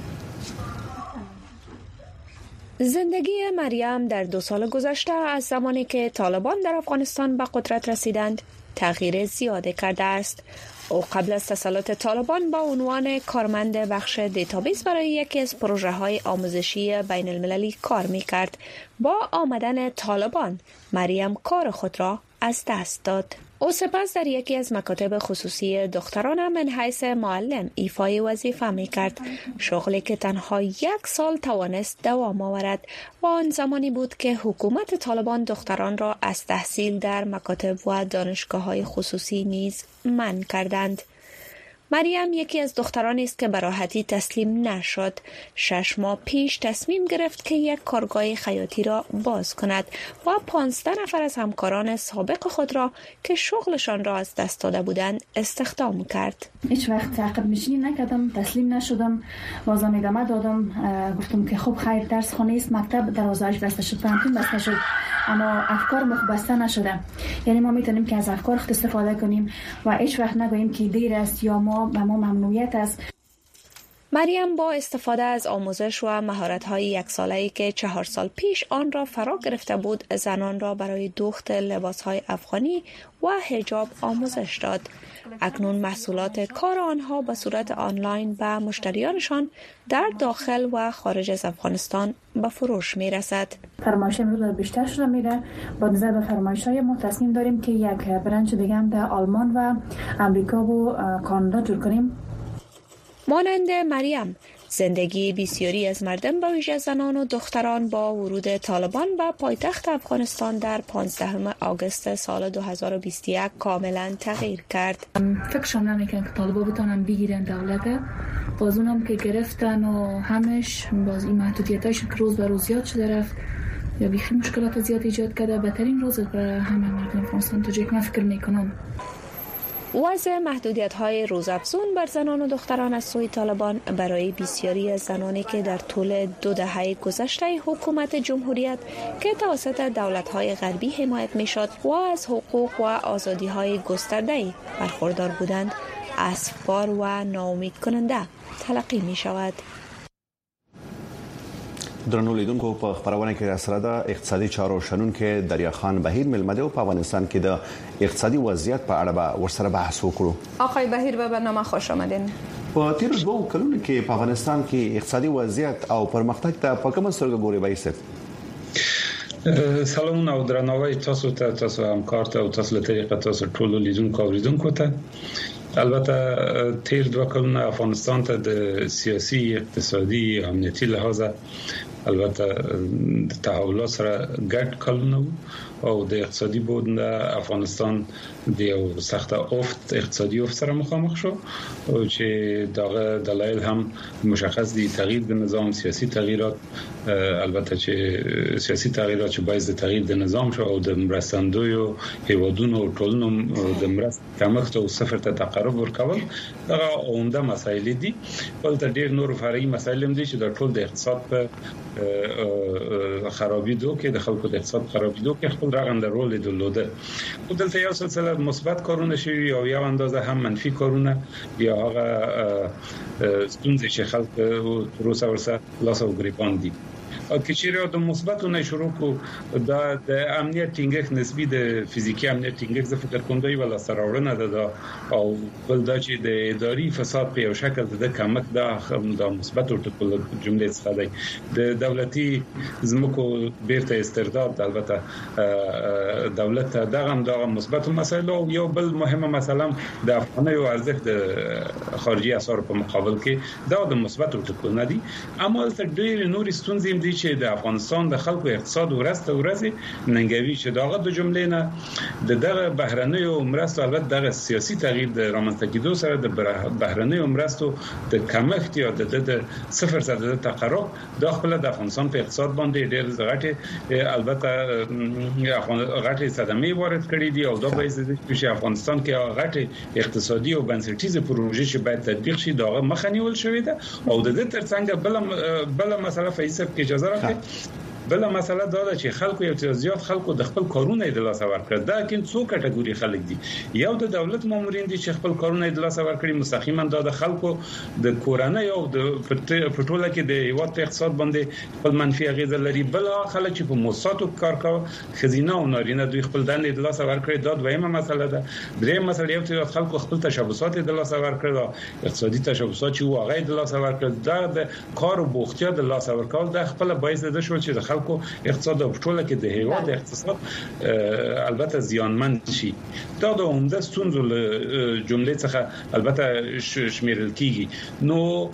زندگی مریم در دو سال گذشته از زمانی که طالبان در افغانستان به قدرت رسیدند تغییر زیادی کرده است. او قبل از تسلط طالبان با عنوان کارمند بخش دیتابیس برای یکی از پروژه‌های آموزشی بین المللی کار می‌کرد. با آمدن طالبان مریم کار خود را از دست داد. او سپس در یکی از مکاتب خصوصی دختران من حیث معلم ایفای وظیفه می کرد. شغلی که تنها یک سال توانست دوام آورد و آن زمانی بود که حکومت طالبان دختران را از تحصیل در مکاتب و دانشگاه‌های خصوصی نیز منع کردند. مریم یکی از دخترانی است که به راحتی تسلیم نشد. شش ماه پیش تصمیم گرفت که یک کارگاه خیاطی را باز کند و پانزده نفر از همکاران سابق خود را که شغلشان را از دست داده بودند استخدام کرد. هیچ وقت عقب نشینی نکردم، تسلیم نشدم، بازم ادامه دادم. گفتم که خب خیر درس خانه است، مکتب دروازه‌اش بسته شد، پانتون بسته شد، اما افکار مخ بسته نشده. یعنی ما میتونیم که از افکار خود استفاده کنیم و هیچ وقت نگوییم که دیر است یا ما به ما ممنوعیت است. مریم با استفاده از آموزش و مهارت‌های یک ساله‌ای که چهار سال پیش آن را فرا گرفته بود، زنان را برای دوخت لباس‌های افغانی و حجاب آموزش داد. اکنون محصولات کار آنها به صورت آنلاین به مشتریانشان در داخل و خارج از افغانستان به فروش می‌رسد. فرمایش امروز بیشتر شده میره. با نظر به فرمایش‌های ما تصمیم داریم که یک برنچ دیگه هم در آلمان و امریکا و کانادا جور کنیم. مانند مریم، زندگی بسیاری از مردم به ویژه زنان و دختران با ورود طالبان به پایتخت افغانستان در پانزدهم آگوست سال دو هزار و بیست و یک کاملا تغییر کرد. فکرشان نمیکنن که طالبان بتونن بگیرن دولت، باز اونم که گرفتن و همش باز این محدودیتایش که روز به روز زیاد شده رفت یا بیخی مشکلات زیاد ایجاد کرده. بهترین روز برای همه مردم افغانستان تا جایی که من فکر میکنم. وضع محدودیت‌های روزافزون بر زنان و دختران از سوی طالبان برای بسیاری از زنانی که در طول دو دهه گذشته حکومت جمهوریت که توسط دولت‌های غربی حمایت می‌شد و از حقوق و آزادی‌های گسترده‌ای برخوردار بودند، اسفبار و ناامید کننده تلقی می‌شود. درنو لیدونکو په خبرونه کې سره د اقتصادي چارو شنونکو دریا خان بهیر ملمده په افغانستان کې د اقتصادي وضعیت په اړه ورسره بحث وکړو. آقای بهیر به برنامه خوش آمدین. په تیر دوه کلونو کې په افغانستان کې اقتصادي وضعیت او پرمختګ ته په کومه سترګه ګوري بایسته؟ سلام او درناوی تاسو ته، تاسو همکار ته او تاسو له طریقه تاسو ټول لیدونکو او اوریدونکو ته. البته تیر دوه کلونه افغانستان ته د سیاسي، اقتصادي، امنیتي لحاظه البته د تحولات سره ګډ کلونه او د اقتصادي بود افغانستان د یو سخت افت اقتصادي افت سره مخامخ شو او چې دغه دلایل هم مشخص دي. تغییر د نظام، سیاسي تغییرات، البته چې سیاسي تغییرات چې باعث د تغییر د نظام شو او د مرستندویو هیوادونو او ټولنو د مرست کمښت او صفر ته تقرب ورکول دغه عمده مسایل دي. بلته ډیر نور فرعي مسایل هم دي چې د ټول د اقتصاد په خرابېدو کې، د خلکو د اقتصاد خرابېدو کې خپل رغم درول درلوده. خو دلته یو سلسله مثبت کارونه شوي او یو اندازه هم منفي کارونه یا هغه ستونزې چې خلک روسه ورسره لاس او ګریبان دي. که چیرې د مثبتونه شروع کو دا د امنیت ټینګښت نسبی د فزیکی امنیت ټینګښت ز فکر کوم دی ولا سره ورنه ده او بل دا چې د اداري فساد په یو شکل د کمک دا د مثبت او ټکو جملې څخه دی. د دولتي زمکو بیرته استرداد البته دولت دغه هم دغه مثبت مسایل او یو بل مهمه مثلا د افغاني ارزښت د خارجي اسعار په مقابل کې دا د مثبت او ټکو نه دي. اما تر ډیر نور ستونزې دي چې د افغانستان د خلکو اقتصاد ورسته ورسي ننګوي چې داغه د جملې نه د دغه بهرنۍ مرستو البته دغه سیاسي تغییر د رامنځته کېدو سره د بهرنۍ مرستو د کمښت یا د صفر سره د تقرب د خپل د افغانستان په اقتصاد باندې ډېر غټه البته غټه صدمه وارد کړې دي او دا باعث دي چې افغانستان کې غټه اقتصادي او بنسټیزه پروژې چې باید تطبیق شي داغه مخه نیول شوې ده او د دې ترڅنګ بل بل مسله فیصد کې اجازه راکړئ. بل مسله دا ده چې خلکو یو زیات خلکو د خپل کارونه د لاس ورکړ. دا کین څو کټګوري خلک دي. یو د دولت مامورین دي چې خپل کارونه د لاس ورکړي مستقیما دا د خلکو د کورنۍ او د پټوله کې د یو اقتصاد باندې خپل منفي اغیزه لري. بل خلک چې په موسساتو کار کوي خزینه او نارینه دوی خپل دندې د لاس ورکړي. دا دویمه مسله ده. درېمه مسله یو چې خلکو خپل تشبثات د لاس ورکړي، اقتصادي تشبثات چې واغې د لاس ورکړي. دا د کار او بوختیا د لاس ورکول د خپل باعث ده شو چې خلکو اقتصاد په ټوله کې د هیواد اقتصاد البته زیانمن شي. دا د عمده ستونزو جملې څخه البته شمیرل کیږي. نو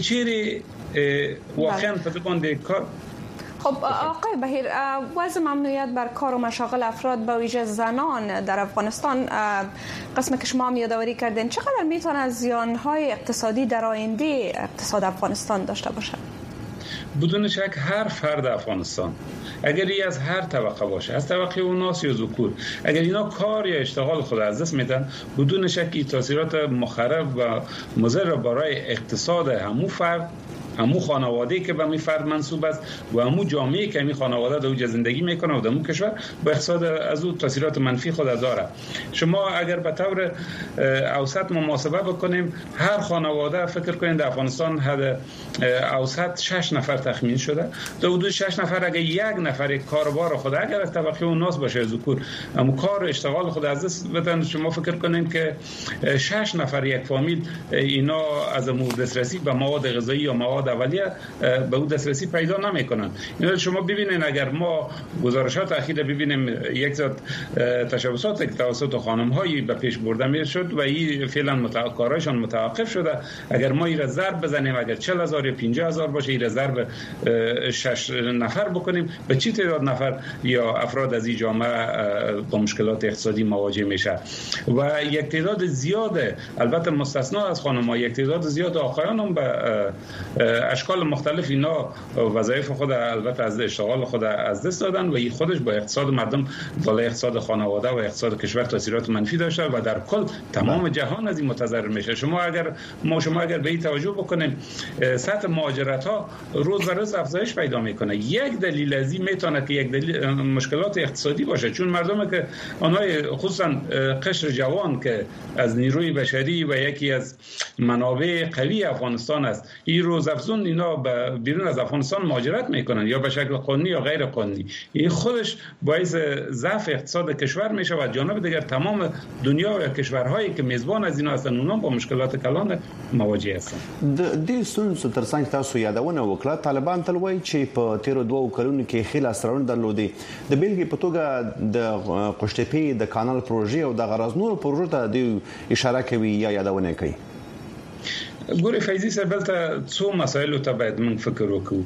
کچېری واقعا په دې باندې کار. خب آقای بهیر، وضع ممنوعیت بر کار و مشاغل افراد به ویژه زنان در افغانستان قسم که شما هم یادآوری کردین چقدر میتونه زیانهای اقتصادی در آینده اقتصاد افغانستان داشته باشه؟ بدون شک هر فرد افغانستان اگر از هر طبقه باشه، از طبقه اوناس یا ذکور، اگر اینا کار یا اشتغال خود از دست میدن بدون شک تاثیرات مخرب و مضر برای اقتصاد همو فرد، همو خانواده که به می فرد منسوب است و همو جامعه که می خانواده در اوج زندگی میکنه و در همو کشور با اقتصاد از او تاثیرات منفی خود داره. شما اگر به طور اوسط محاسبه بکنیم هر خانواده فکر کنید در افغانستان حد اوسط شش نفر تخمین شده. در حدود شش نفر اگر یک نفر کاربار خود اگر از طبقه اوناس باشه ذکور همو کار و اشتغال خود از دست بدن، شما فکر کنید که شش نفر یک فامیل اینا از دسترسی به مواد غذایی یا مواد اولیه به اون دسترسی پیدا نمیکنن. یعنی شما ببینید اگر ما گزارشات اخیر ببینیم یک ذات تشبثات که توسط خانم هایی به پیش برده میشد و این فعلا کارایشان متوقف شده، اگر ما این ضرب بزنیم اگر چهل هزار یا پنجاه هزار باشه این ضرب شش نفر بکنیم به چی تعداد نفر یا افراد از این جامعه با مشکلات اقتصادی مواجه میشه و یک تعداد زیاد البته مستثنا از خانم ها یک تعداد زیاد آقایان هم به اشکال مختلف اینا وظایف خود البته از اشتغال خود از دست دادن و این خودش با اقتصاد مردم بالای اقتصاد خانواده و اقتصاد کشور تاثیرات منفی داشته و در کل تمام جهان از این متضرر میشه. شما اگر ما شما اگر به این توجه بکنیم سطح مهاجرت ها روز به روز افزایش پیدا میکنه. یک دلیل از این میتونه که یک دلیل مشکلات اقتصادی باشه، چون مردم که آنهای خصوصا قشر جوان که از نیروی بشری و یکی از منابع قوی افغانستان است این روز افزون اینا به بیرون از افغانستان مهاجرت میکنن یا به شکل قانونی یا غیر قانونی، این خودش باعث ضعف اقتصاد کشور میشه و جانب دیگر تمام دنیا و کشورهایی که میزبان از اینا هستن اونها با مشکلات کلان مواجه هستن. د دې ستونزو ترڅنګ تاسو یادونه وکړه طالبان تل وایي چې په تیرو دوه کلونو کې خیل اسرارونه درلودي، د بیلګې په توګه د قشتېپې د کانال پروژې او د غرض نور پروژو ته د اشاره کوي یا یادونه کوي. ګوري فیضی صاحب ته څو مسایلو ته باید موږ فکر وکړو.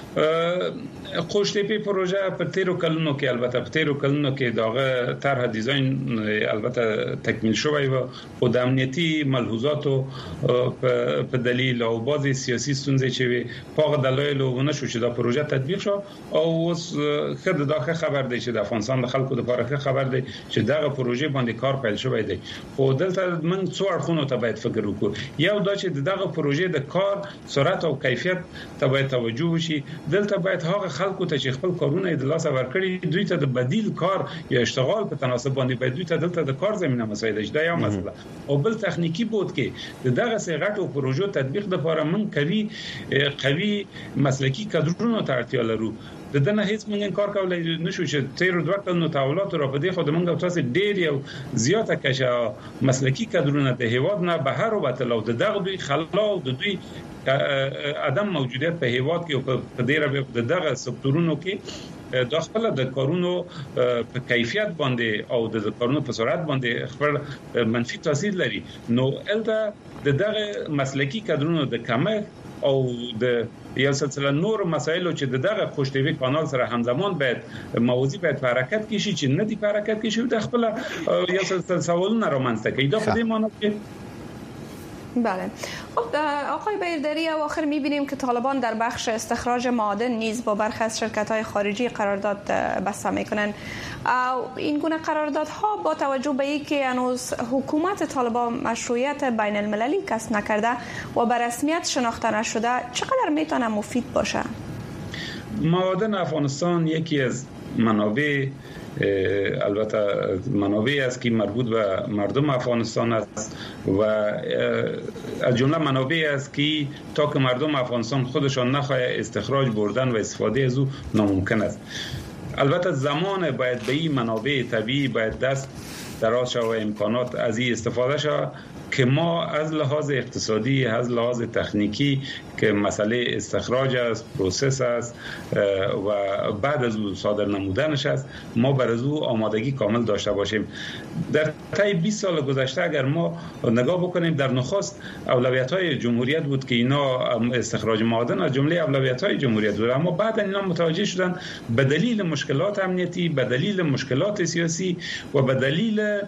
قشتېپې پروژه په تیرو کلونو کې البته په تیرو کلونو کې داغه طرح دیزاین البته تکمیل شوی و خو د امنیتي ملحوظاتو په دلیل او بعضی سیاسي ستونزې چې په دلایل ونه شو چې دا پروژه تطبیق شو او اوس خد داخه خبر دی چې د افغانستان د خلکو لپاره خبر دی چې دغه پروژه باندې کار پیل شوی دی. خو دلته موږ څو اړخونو ته باید فکر وکړو. یو دا چې دغه پروژه د کار سرعت او کیفیت ته باید توجه وشي. دلته باید هغه خلکو ته چې خپل کارونه د لاس ورکړي دوی ته د بدیل کار یا اشتغال په تناسب باندې باید دوی ته دلته د کار زمينه مسایل شته یا مسله او بل تخنیکی بود کې دغه سیغټو پروژو تطبیق لپاره من کوي قوي مسلکی کادرونو ته اړتیا لرو. د دنه هیڅ موږ کار کولای نشو چې تیر دوه کلونو تحولات را په دې خو د موږ تاسو ډیر یو زیاته کشه مسلکی کادرونه د هیواد نه بهر وبتل او دغه دوی خلا او د دوی عدم موجودیت په هیواد کې او په دې دغه سکتورونو کې داخله د کارونو په کیفیت باندې او د کارونو په سرعت باندې خپل منفي تاثیر لري. نو الته دغه مسلکی کادرونو د کمه او د یو سلسله نور مسایلو چې دغه قشتېپې کانال سره همزمان باید موضوع باید په حرکت کې شي چې نه دی په حرکت کې شي د خپل یو سلسله سوالونه رامنځته کوي. دا په دې معنی که بله. خب آقای بیردری اواخر می‌بینیم که طالبان در بخش استخراج معادن نیز با برخی از شرکت‌های خارجی قرارداد بسته می‌کنند. این گونه قراردادها با توجه به اینکه هنوز حکومت طالبان مشروعیت بین المللی کسب نکرده و به رسمیت شناخته نشده چقدر میتونه مفید باشه؟ معادن افغانستان یکی از منابع البته منابعی است که مربوط به مردم افغانستان است و از جمله منابعی است که تا که مردم افغانستان خودشان نخواه استخراج بردن و استفاده از او ناممکن است. البته زمان باید به این منابع طبیعی باید دست دراز شود و امکانات از این استفاده شود که ما از لحاظ اقتصادی از لحاظ تکنیکی که مسئله استخراج است پروسس است و بعد از او صادر نمودنش است ما بر از او آمادگی کامل داشته باشیم. در طی بیست سال گذشته اگر ما نگاه بکنیم در نخست اولویت‌های جمهوریت بود که اینا استخراج معادن از جمله اولویت‌های جمهوریت بود، اما بعد اینا متوجه شدن به دلیل مشکلات امنیتی، به دلیل مشکلات سیاسی و به دلیل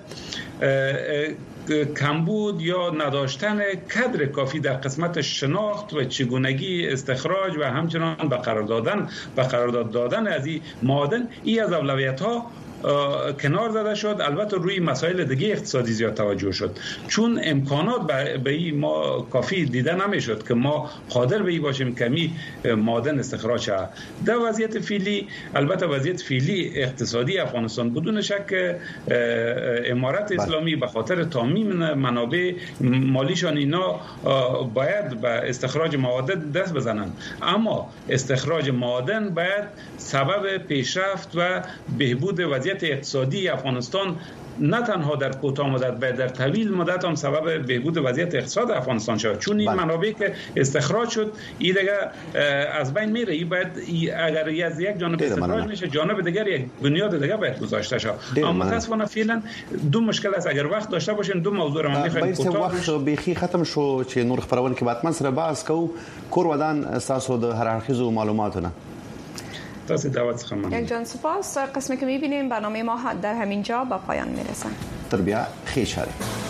کمبود یا نداشتن کادر کافی در قسمت شناخت و چگونگی استخراج و همچنان به قرار دادن به قرارداد دادن از این معادن ای از اولویت‌ها کنار زده شد. البته روی مسائل دیگه اقتصادی زیاد توجه شد چون امکانات به این ما کافی دیده نمیشد که ما قادر به این باشیم کمی معادن استخراج شود. در وضعیت فعلی البته وضعیت فعلی اقتصادی افغانستان بدون شک امارت اسلامی به خاطر تامین منابع مالیشان اینا باید به استخراج معادن دست بزنند، اما استخراج معادن باید سبب پیشرفت و بهبود وضعیت اقتصادی افغانستان نه تنها در کوتاه مدت بلکه در طویل مدت هم سبب بهبود وضعیت اقتصاد افغانستان شد چون این منابعی که استخراج شد این دیگه از بین میره. این باید اگر از یک جانب استخراج میشه جانب دیگر یک بنیاد دیگه باید گذاشته شد. اما متاسفانه فعلا دو مشکل است. اگر وقت داشته باشین دو موضوع رو من میخوایم کوتاه وقت بیخي ختم شو چې نور خبرونه کې بعد من سره بحث کو کور ودان اساسو د هر اړخیزو معلوماتونه یک جان سپاس. قسمی که میبینیم برنامه ما در همینجا با پایان میرسن. تربیه خیش هری